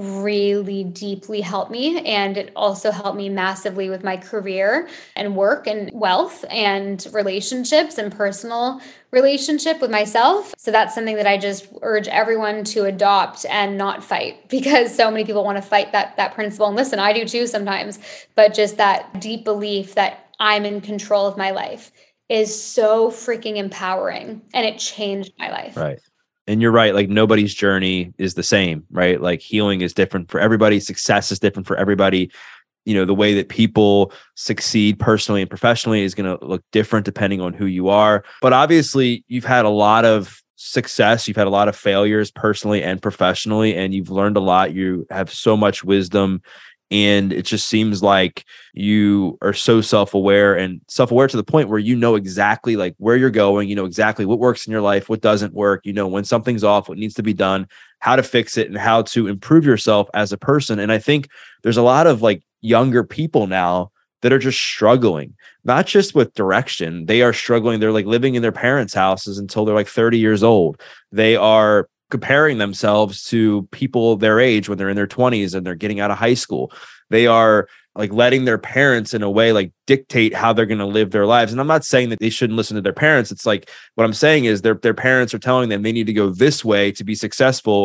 really deeply helped me. And it also helped me massively with my career and work and wealth and relationships and personal relationship with myself. So that's something that I just urge everyone to adopt and not fight, because so many people want to fight that that principle. And listen, I do too sometimes, but just that deep belief that I'm in control of my life is so freaking empowering, and it changed my life. Right. And you're right. Like nobody's journey is the same, right? Like healing is different for everybody. Success is different for everybody. You know, the way that people succeed personally and professionally is going to look different depending on who you are. But obviously you've had a lot of success. You've had a lot of failures personally and professionally, and you've learned a lot. You have so much wisdom. And it just seems like you are so self-aware and self-aware to the point where you know exactly like where you're going, you know exactly what works in your life, what doesn't work, you know, when something's off, what needs to be done, how to fix it, and how to improve yourself as a person. And I think there's a lot of like younger people now that are just struggling, not just with direction. They are struggling. They're like living in their parents' houses until they're like thirty years old. They are comparing themselves to people their age when they're in their twenties and they're getting out of high school. They are like letting their parents in a way like dictate how they're going to live their lives. And I'm not saying that they shouldn't listen to their parents. It's like, what I'm saying is their, their parents are telling them they need to go this way to be successful.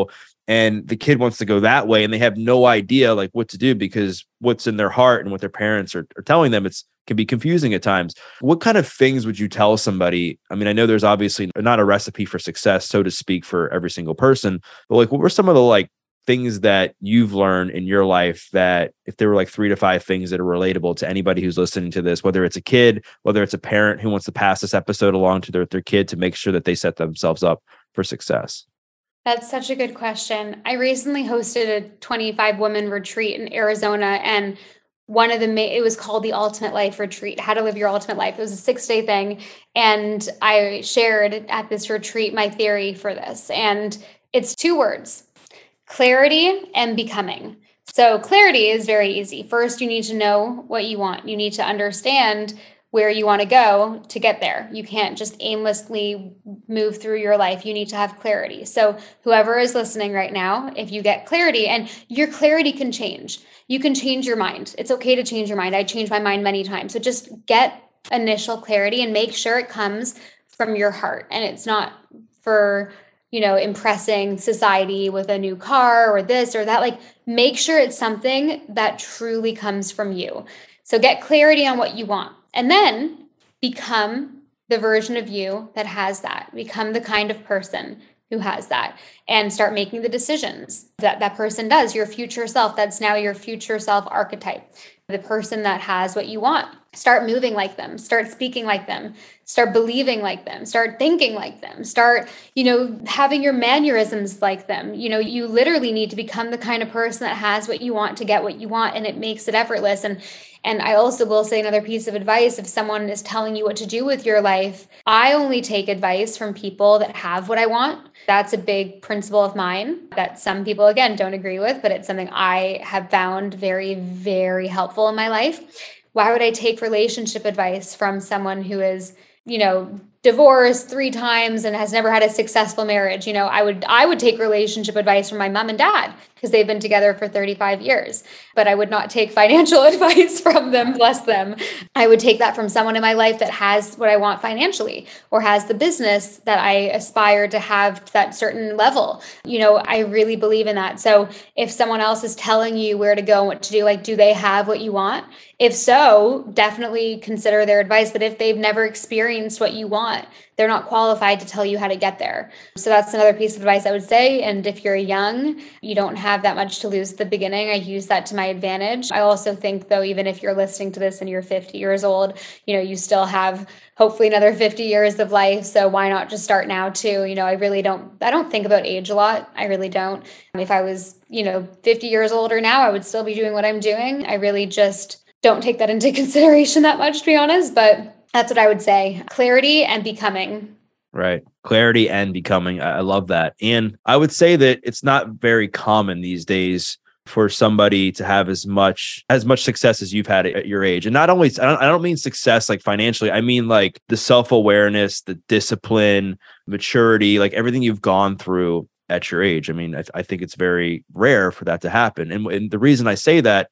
and the kid wants to go that way and they have no idea like what to do because what's in their heart and what their parents are, are telling them, it's can be confusing at times. What kind of things would you tell somebody? I mean, I know there's obviously not a recipe for success, so to speak, for every single person, but like, what were some of the like things that you've learned in your life that if there were like three to five things that are relatable to anybody who's listening to this, whether it's a kid, whether it's a parent who wants to pass this episode along to their, their kid to make sure that they set themselves up for success? That's such a good question. I recently hosted a twenty-five women retreat in Arizona, and one of the, ma- it was called the Ultimate Life Retreat, How to Live Your Ultimate Life. It was a six day thing. And I shared at this retreat my theory for this. And it's two words: clarity and becoming. So clarity is very easy. First, you need to know what you want. You need to understand where you want to go to get there. You can't just aimlessly move through your life. You need to have clarity. So whoever is listening right now, if you get clarity, and your clarity can change, you can change your mind. It's okay to change your mind. I changed my mind many times. So just get initial clarity and make sure it comes from your heart. And it's not for, you know, impressing society with a new car or this or that. Like, make sure it's something that truly comes from you. So get clarity on what you want. And then become the version of you that has that. Become the kind of person who has that, and start making the decisions that that person does. Your future self, that's now your future self archetype, the person that has what you want. Start moving like them, start speaking like them, start believing like them, start thinking like them, start, you know, having your mannerisms like them. You know, you literally need to become the kind of person that has what you want to get what you want, and it makes it effortless. And And I also will say another piece of advice: if someone is telling you what to do with your life, I only take advice from people that have what I want. That's a big principle of mine that some people, again, don't agree with, but it's something I have found very, very helpful in my life. Why would I take relationship advice from someone who is, you know, divorced three times and has never had a successful marriage? You know, I would I would take relationship advice from my mom and dad because they've been together for thirty-five years, but I would not take financial advice from them, bless them. I would take that from someone in my life that has what I want financially, or has the business that I aspire to have to that certain level. You know, I really believe in that. So if someone else is telling you where to go and what to do, like, do they have what you want? If so, definitely consider their advice. But if they've never experienced what you want, they're not qualified to tell you how to get there. So that's another piece of advice I would say. And if you're young, you don't have that much to lose at the beginning. I use that to my advantage. I also think, though, even if you're listening to this and you're fifty years old, you know, you still have hopefully another fifty years of life. So why not just start now too? You know, I really don't, I don't think about age a lot. I really don't. If I was, you know, fifty years older now, I would still be doing what I'm doing. I really just don't take that into consideration that much, to be honest. But that's what I would say: clarity and becoming. Right. Clarity and becoming. I love that. And I would say that it's not very common these days for somebody to have as much as much success as you've had at your age. And not only, I don't, I don't mean success like financially. I mean like the self-awareness, the discipline, maturity, like everything you've gone through at your age. I mean, I, I think it's very rare for that to happen. And, and the reason I say that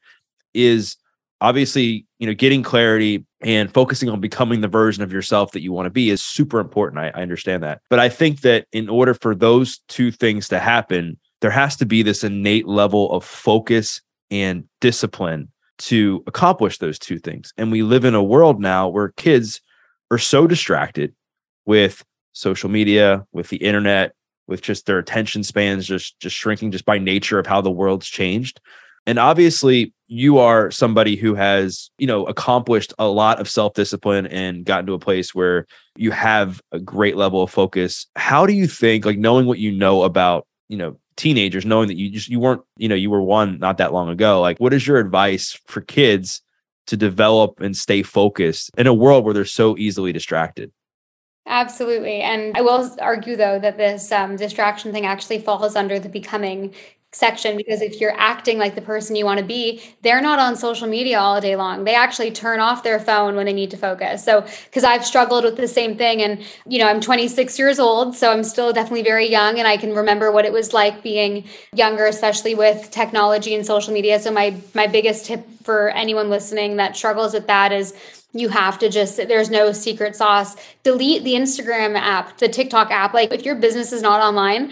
is obviously, you know, getting clarity and focusing on becoming the version of yourself that you want to be is super important. I, I understand that. But I think that in order for those two things to happen, there has to be this innate level of focus and discipline to accomplish those two things. And we live in a world now where kids are so distracted with social media, with the internet, with just their attention spans just, just shrinking just by nature of how the world's changed. And obviously, you are somebody who has, you know, accomplished a lot of self-discipline and gotten to a place where you have a great level of focus. How do you think, like, knowing what you know about, you know, teenagers, knowing that you just, you weren't, you know, you were one not that long ago, like, what is your advice for kids to develop and stay focused in a world where they're so easily distracted? Absolutely. And I will argue, though, that this um, distraction thing actually falls under the becoming section, because if you're acting like the person you want to be, they're not on social media all day long. They actually turn off their phone when they need to focus. So, because I've struggled with the same thing, and, you know, I'm twenty-six years old, so I'm still definitely very young, and I can remember what it was like being younger, especially with technology and social media. So my, my biggest tip for anyone listening that struggles with that is, you have to just, there's no secret sauce. Delete the Instagram app, the TikTok app. Like, if your business is not online,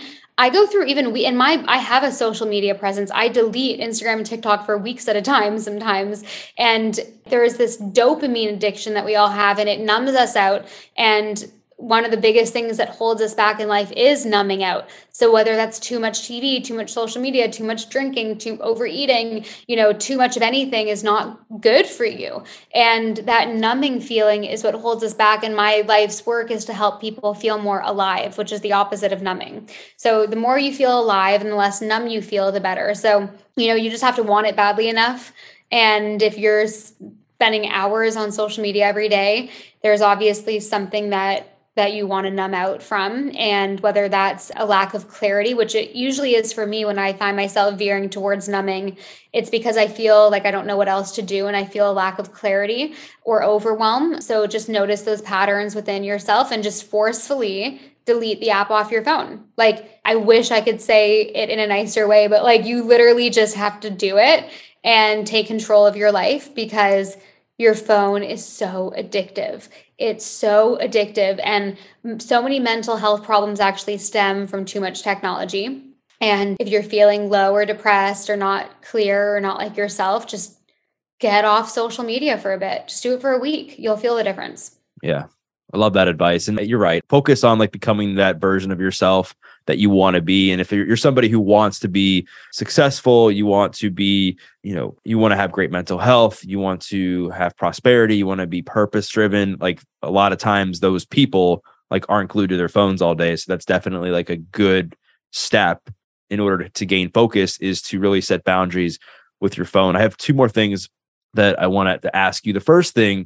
I go through even we in my I have a social media presence. I delete Instagram and TikTok for weeks at a time sometimes. And there is this dopamine addiction that we all have, and it numbs us out. And one of the biggest things that holds us back in life is numbing out. So whether that's too much T V, too much social media, too much drinking, too overeating, you know, too much of anything is not good for you. And that numbing feeling is what holds us back. And my life's work is to help people feel more alive, which is the opposite of numbing. So the more you feel alive and the less numb you feel, the better. So, you know, you just have to want it badly enough. And if you're spending hours on social media every day, there's obviously something that that you want to numb out from. And whether that's a lack of clarity, which it usually is for me when I find myself veering towards numbing, it's because I feel like I don't know what else to do and I feel a lack of clarity or overwhelm. So just notice those patterns within yourself and just forcefully delete the app off your phone. Like, I wish I could say it in a nicer way, but like, you literally just have to do it and take control of your life, because your phone is so addictive. It's so addictive. And so many mental health problems actually stem from too much technology. And if you're feeling low or depressed or not clear or not like yourself, just get off social media for a bit. Just do it for a week. You'll feel the difference. Yeah. I love that advice. And you're right. Focus on like becoming that version of yourself that you want to be. And if you're, you're somebody who wants to be successful, you want to be, you know, you want to have great mental health, you want to have prosperity, you want to be purpose driven. Like a lot of times those people like aren't glued to their phones all day. So that's definitely like a good step in order to gain focus, is to really set boundaries with your phone. I have two more things that I want to ask you. The first thing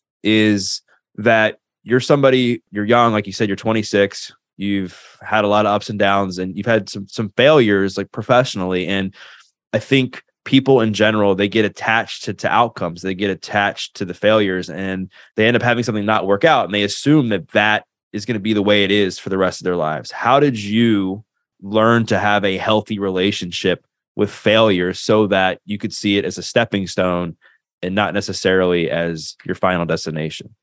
is that you're somebody, you're young, like you said, you're twenty-six. You've had a lot of ups and downs, and you've had some some failures like professionally. And I think people in general, they get attached to, to outcomes. They get attached to the failures, and they end up having something not work out. And they assume that that is going to be the way it is for the rest of their lives. How did you learn to have a healthy relationship with failure so that you could see it as a stepping stone and not necessarily as your final destination?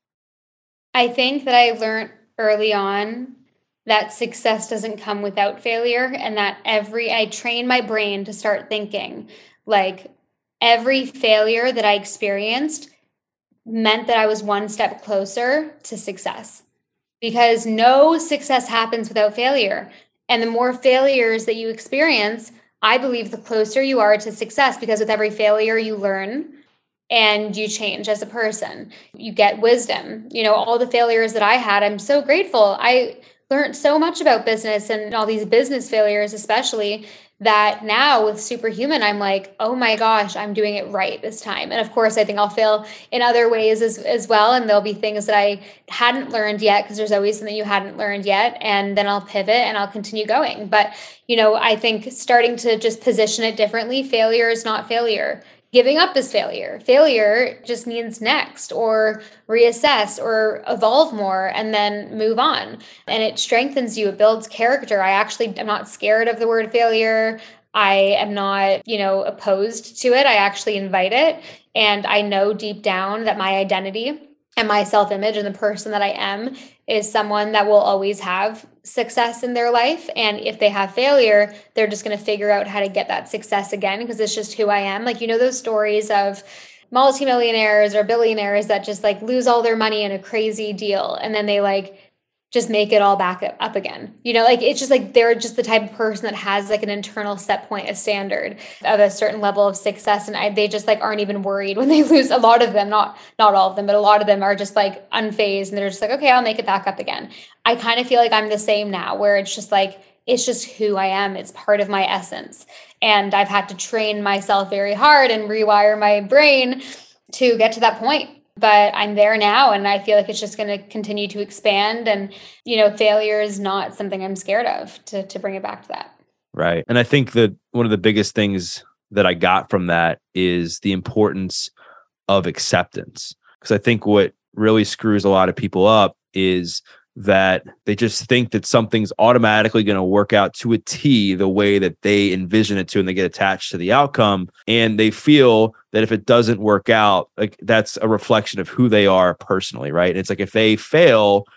I think that I learned early on that success doesn't come without failure, and that every, I train my brain to start thinking like every failure that I experienced meant that I was one step closer to success, because no success happens without failure. And the more failures that you experience, I believe the closer you are to success, because with every failure you learn and you change as a person, you get wisdom. You know, all the failures that I had, I'm so grateful. I learned so much about business and all these business failures, especially, that now with Superhuman, I'm like, oh my gosh, I'm doing it right this time. And of course, I think I'll fail in other ways as, as well. And there'll be things that I hadn't learned yet, because there's always something you hadn't learned yet. And then I'll pivot and I'll continue going. But, you know, I think starting to just position it differently, failure is not failure. Giving up is failure. Failure just means next, or reassess, or evolve more, and then move on. And it strengthens you. It builds character. I actually am not scared of the word failure. I am not, you know, opposed to it. I actually invite it. And I know deep down that my identity and my self-image and the person that I am is someone that will always have success in their life. And if they have failure, they're just going to figure out how to get that success again, because it's just who I am. Like, you know, those stories of multimillionaires or billionaires that just like lose all their money in a crazy deal, and then they like just make it all back up again. You know, like, it's just like, they're just the type of person that has like an internal set point, a standard of a certain level of success. And I, they just like aren't even worried when they lose. A lot of them, not, not all of them, but a lot of them are just like unfazed, and they're just like, okay, I'll make it back up again. I kind of feel like I'm the same now, where it's just like, it's just who I am. It's part of my essence. And I've had to train myself very hard and rewire my brain to get to that point. But I'm there now, and I feel like it's just going to continue to expand. And, you know, failure is not something I'm scared of, to to bring it back to that. Right. And I think that one of the biggest things that I got from that is the importance of acceptance. Because I think what really screws a lot of people up is that they just think that something's automatically going to work out to a T the way that they envision it to, and they get attached to the outcome. And they feel that if it doesn't work out, like that's a reflection of who they are personally, right? And it's like, if they fail,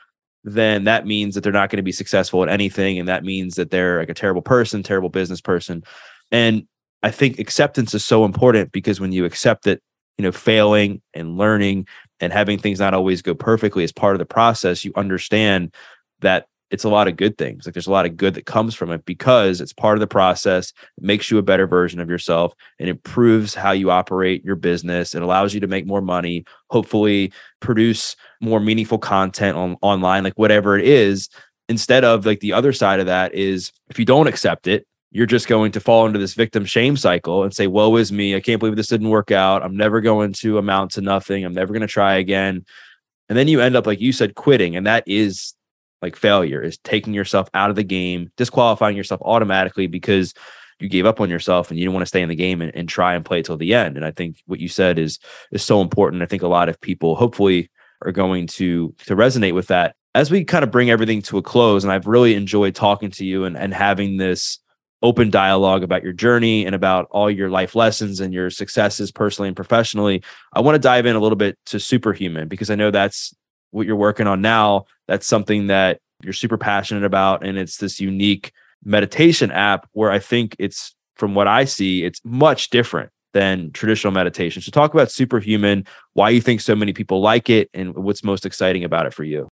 then that means that they're not going to be successful at anything. And that means that they're like a terrible person, terrible business person. And I think acceptance is so important, because when you accept that, you know, failing and learning and having things not always go perfectly as part of the process, you understand that it's a lot of good things. Like there's a lot of good that comes from it because it's part of the process. It makes you a better version of yourself and improves how you operate your business. It allows you to make more money, hopefully produce more meaningful content on online, like whatever it is. Instead of like the other side of that is if you don't accept it, you're just going to fall into this victim shame cycle and say, woe is me. I can't believe this didn't work out. I'm never going to amount to nothing. I'm never going to try again. And then you end up, like you said, quitting. And that is like failure, is taking yourself out of the game, disqualifying yourself automatically because you gave up on yourself and you didn't want to stay in the game and, and try and play till the end. And I think what you said is, is so important. I think a lot of people hopefully are going to, to resonate with that. As we kind of bring everything to a close, and I've really enjoyed talking to you and, and having this open dialogue about your journey and about all your life lessons and your successes personally and professionally, I want to dive in a little bit to Superhuman, because I know that's what you're working on now. That's something that you're super passionate about. And it's this unique meditation app where I think it's, from what I see, it's much different than traditional meditation. So talk about Superhuman, why you think so many people like it, and what's most exciting about it for you.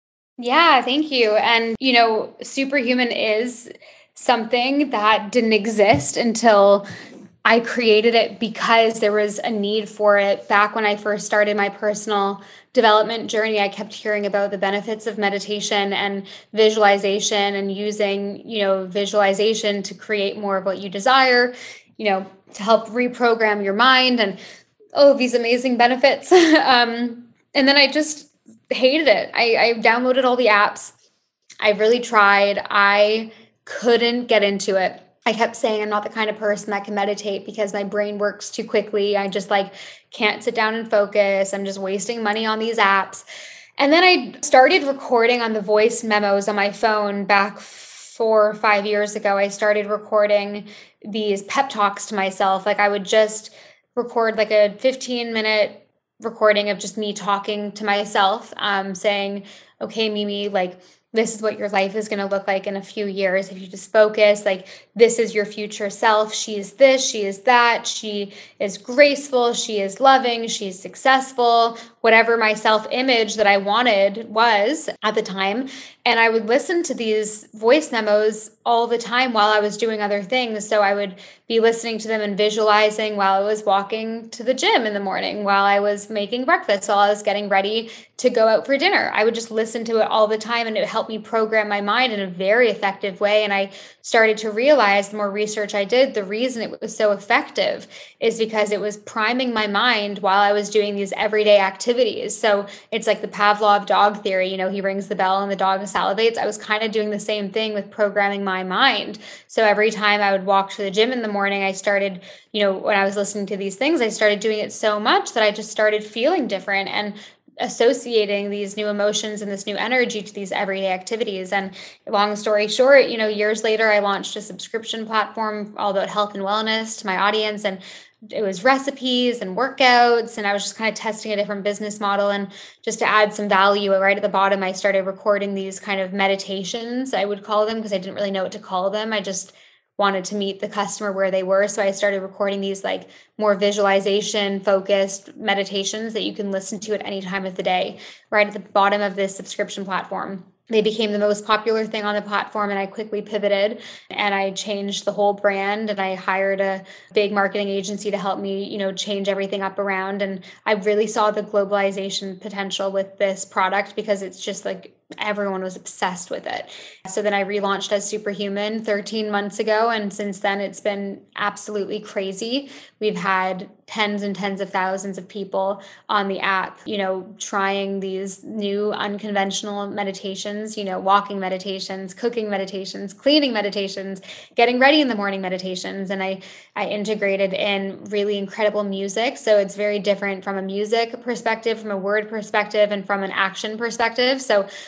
Yeah, thank you. And, you know, Superhuman is something that didn't exist until I created it, because there was a need for it. Back when I first started my personal development journey, I kept hearing about the benefits of meditation and visualization and using, you know, visualization to create more of what you desire, you know, to help reprogram your mind and oh, these amazing benefits. um, and then I just hated it. I, I downloaded all the apps. I really tried. I couldn't get into it. I kept saying I'm not the kind of person that can meditate because my brain works too quickly. I just like can't sit down and focus. I'm just wasting money on these apps. And then I started recording on the voice memos on my phone back four or five years ago. I started recording these pep talks to myself. Like I would just record like a fifteen minute recording of just me talking to myself, um, saying, okay, Mimi, like, this is what your life is going to look like in a few years if you just focus. Like, this is your future self. She is this, she is that, she is graceful, she is loving, she's successful, whatever my self-image that I wanted was at the time. And I would listen to these voice memos all the time while I was doing other things. So I would be listening to them and visualizing while I was walking to the gym in the morning, while I was making breakfast, while I was getting ready to go out for dinner. I would just listen to it all the time, and it helped me program my mind in a very effective way. And I started to realize, the more research I did, the reason it was so effective is because it was priming my mind while I was doing these everyday activities. So it's like the Pavlov dog theory, you know, he rings the bell and the dog salivates. I was kind of doing the same thing with programming my mind. So every time I would walk to the gym in the morning, I started, you know, when I was listening to these things, I started doing it so much that I just started feeling different and associating these new emotions and this new energy to these everyday activities. And long story short, you know, years later, I launched a subscription platform all about health and wellness to my audience. And it was recipes and workouts. And I was just kind of testing a different business model. And just to add some value, right at the bottom, I started recording these kind of meditations, I would call them, because I didn't really know what to call them. I just wanted to meet the customer where they were. So I started recording these like more visualization focused meditations that you can listen to at any time of the day, right at the bottom of this subscription platform. They became the most popular thing on the platform, and I quickly pivoted and I changed the whole brand, and I hired a big marketing agency to help me, you know, change everything up around. And I really saw the globalization potential with this product, because it's just like everyone was obsessed with it. So then I relaunched as Superhuman thirteen months ago. And since then, it's been absolutely crazy. We've had tens and tens of thousands of people on the app, you know, trying these new unconventional meditations, you know, walking meditations, cooking meditations, cleaning meditations, getting ready in the morning meditations. And I, I integrated in really incredible music. So it's very different from a music perspective, from a word perspective, and from an action perspective. So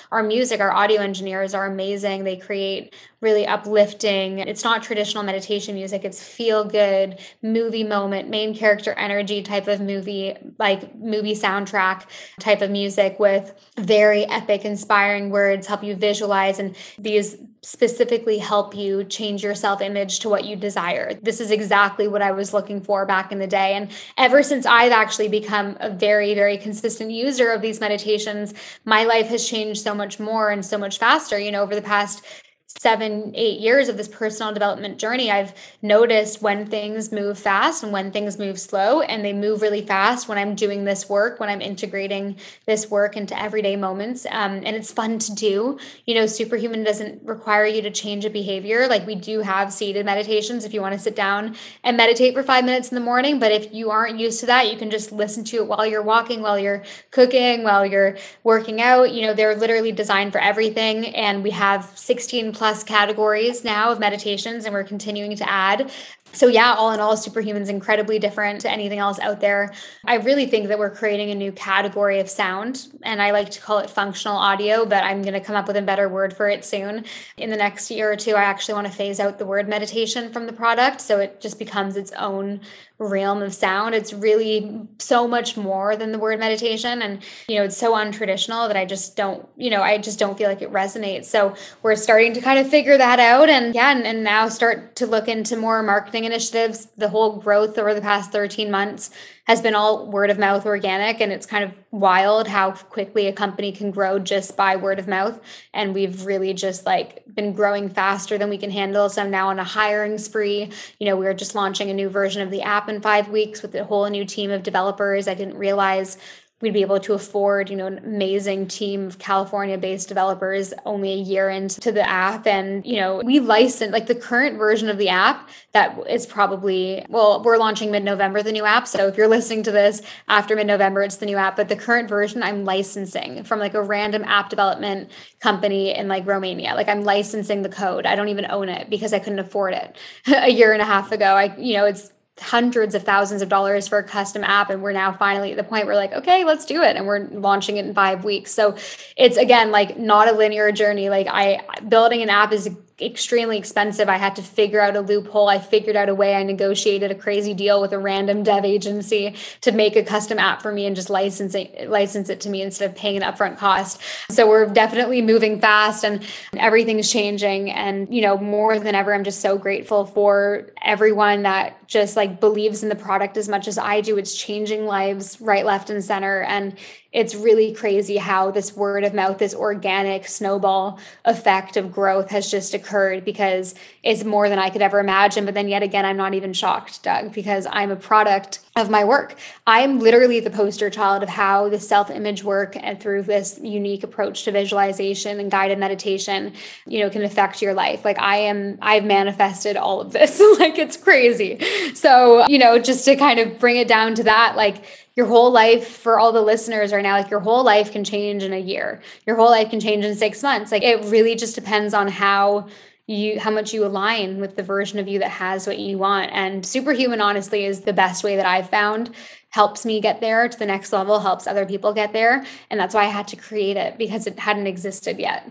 our music, our audio engineers are amazing. They create really uplifting. It's not traditional meditation music. It's feel good movie moment, main character energy type of movie, like movie soundtrack type of music with very epic, inspiring words, help you visualize. And these specifically help you change your self-image to what you desire. This is exactly what I was looking for back in the day. And ever since I've actually become a very, very consistent user of these meditations, my life has changed so much more and so much faster. You know, over the past seven, eight years of this personal development journey, I've noticed when things move fast and when things move slow, and they move really fast when I'm doing this work, when I'm integrating this work into everyday moments. Um, and it's fun to do. You know, Superhuman doesn't require you to change a behavior. Like, we do have seated meditations if you want to sit down and meditate for five minutes in the morning. But if you aren't used to that, you can just listen to it while you're walking, while you're cooking, while you're working out. You know, they're literally designed for everything. And we have sixteen plus categories now of meditations, and we're continuing to add. So yeah, all in all, Superhuman's incredibly different to anything else out there. I really think that we're creating a new category of sound, and I like to call it functional audio, but I'm going to come up with a better word for it soon. In the next year or two, I actually want to phase out the word meditation from the product, so it just becomes its own realm of sound. It's really so much more than the word meditation. And, you know, it's so untraditional that I just don't, you know, I just don't feel like it resonates. So we're starting to kind of figure that out. And yeah, and, and now start to look into more marketing initiatives. The whole growth over the past thirteen months has been all word of mouth organic. And it's kind of wild how quickly a company can grow just by word of mouth. And we've really just like been growing faster than we can handle. So I'm now on a hiring spree. You know, we were just launching a new version of the app in five weeks with a whole new team of developers. I didn't realize we'd be able to afford, you know, an amazing team of California-based developers only a year into the app. And, you know, we license, like the current version of the app that is probably, well, we're launching mid-November, the new app. So if you're listening to this after mid-November, it's the new app. But the current version I'm licensing from like a random app development company in like Romania. Like, I'm licensing the code. I don't even own it because I couldn't afford it a year and a half ago. I, you know, it's hundreds of thousands of dollars for a custom app. And we're now finally at the point where like, okay, let's do it. And we're launching it in five weeks. So it's, again, like not a linear journey. Like I building an app is extremely expensive. I had to figure out a loophole. I figured out a way. I negotiated a crazy deal with a random dev agency to make a custom app for me and just license it, license it to me instead of paying an upfront cost. So we're definitely moving fast and everything's changing. And, you know, more than ever, I'm just so grateful for everyone that just like believes in the product as much as I do. It's changing lives right, left, and center. And it's really crazy how this word of mouth, this organic snowball effect of growth has just occurred, because it's more than I could ever imagine. But then yet again, I'm not even shocked, Doug, because I'm a product of my work. I'm literally the poster child of how the self-image work and through this unique approach to visualization and guided meditation, you know, can affect your life. Like I am, I've manifested all of this. Like it's crazy. So, you know, just to kind of bring it down to that, like, your whole life, for all the listeners right now, like your whole life can change in a year. Your whole life can change in six months. Like it really just depends on how you, how much you align with the version of you that has what you want. And Superhuman, honestly, is the best way that I've found. Helps me get there to the next level, helps other people get there. And that's why I had to create it, because it hadn't existed yet.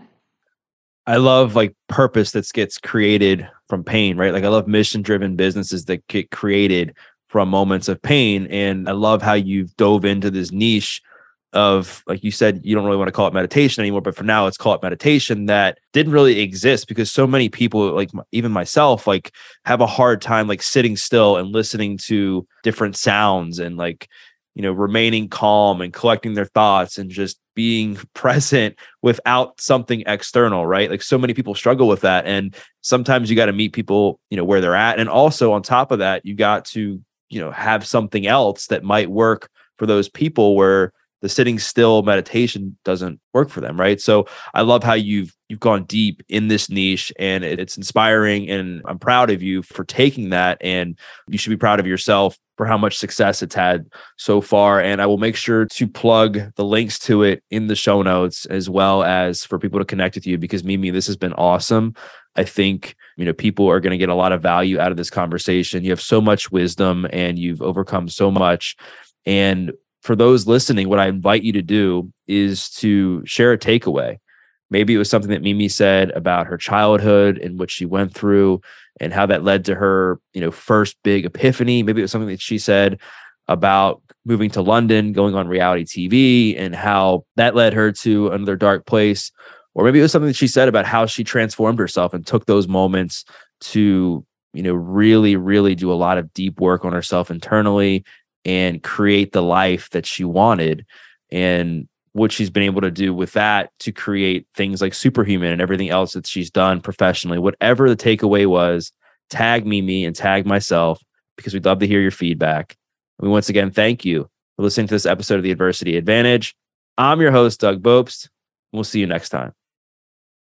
I love like purpose that gets created from pain, right? Like I love mission-driven businesses that get created from moments of pain. And I love how you've dove into this niche of, like you said, you don't really want to call it meditation anymore, but for now let's call it meditation, that didn't really exist because so many people, like even myself, like have a hard time like sitting still and listening to different sounds and like, you know, remaining calm and collecting their thoughts and just being present without something external, right? Like so many people struggle with that. And sometimes you got to meet people, you know, where they're at. And also on top of that, you got to, you know, have something else that might work for those people where the sitting still meditation doesn't work for them, right? So I love how you've you've gone deep in this niche, and it's inspiring, and I'm proud of you for taking that, and you should be proud of yourself for how much success it's had so far. And I will make sure to plug the links to it in the show notes, as well as for people to connect with you, because Mimi, this has been awesome. I think, you know, people are going to get a lot of value out of this conversation. You have so much wisdom and you've overcome so much. And for those listening, what I invite you to do is to share a takeaway. Maybe it was something that Mimi said about her childhood and what she went through and how that led to her, you know, first big epiphany. Maybe it was something that she said about moving to London, going on reality T V, and how that led her to another dark place. Or maybe it was something that she said about how she transformed herself and took those moments to, you know, really, really do a lot of deep work on herself internally and create the life that she wanted. And what she's been able to do with that to create things like Superhuman and everything else that she's done professionally. Whatever the takeaway was, tag Mimi and tag myself, because we'd love to hear your feedback. And we once again thank you for listening to this episode of The Adversity Advantage. I'm your host, Doug Bopst. We'll see you next time.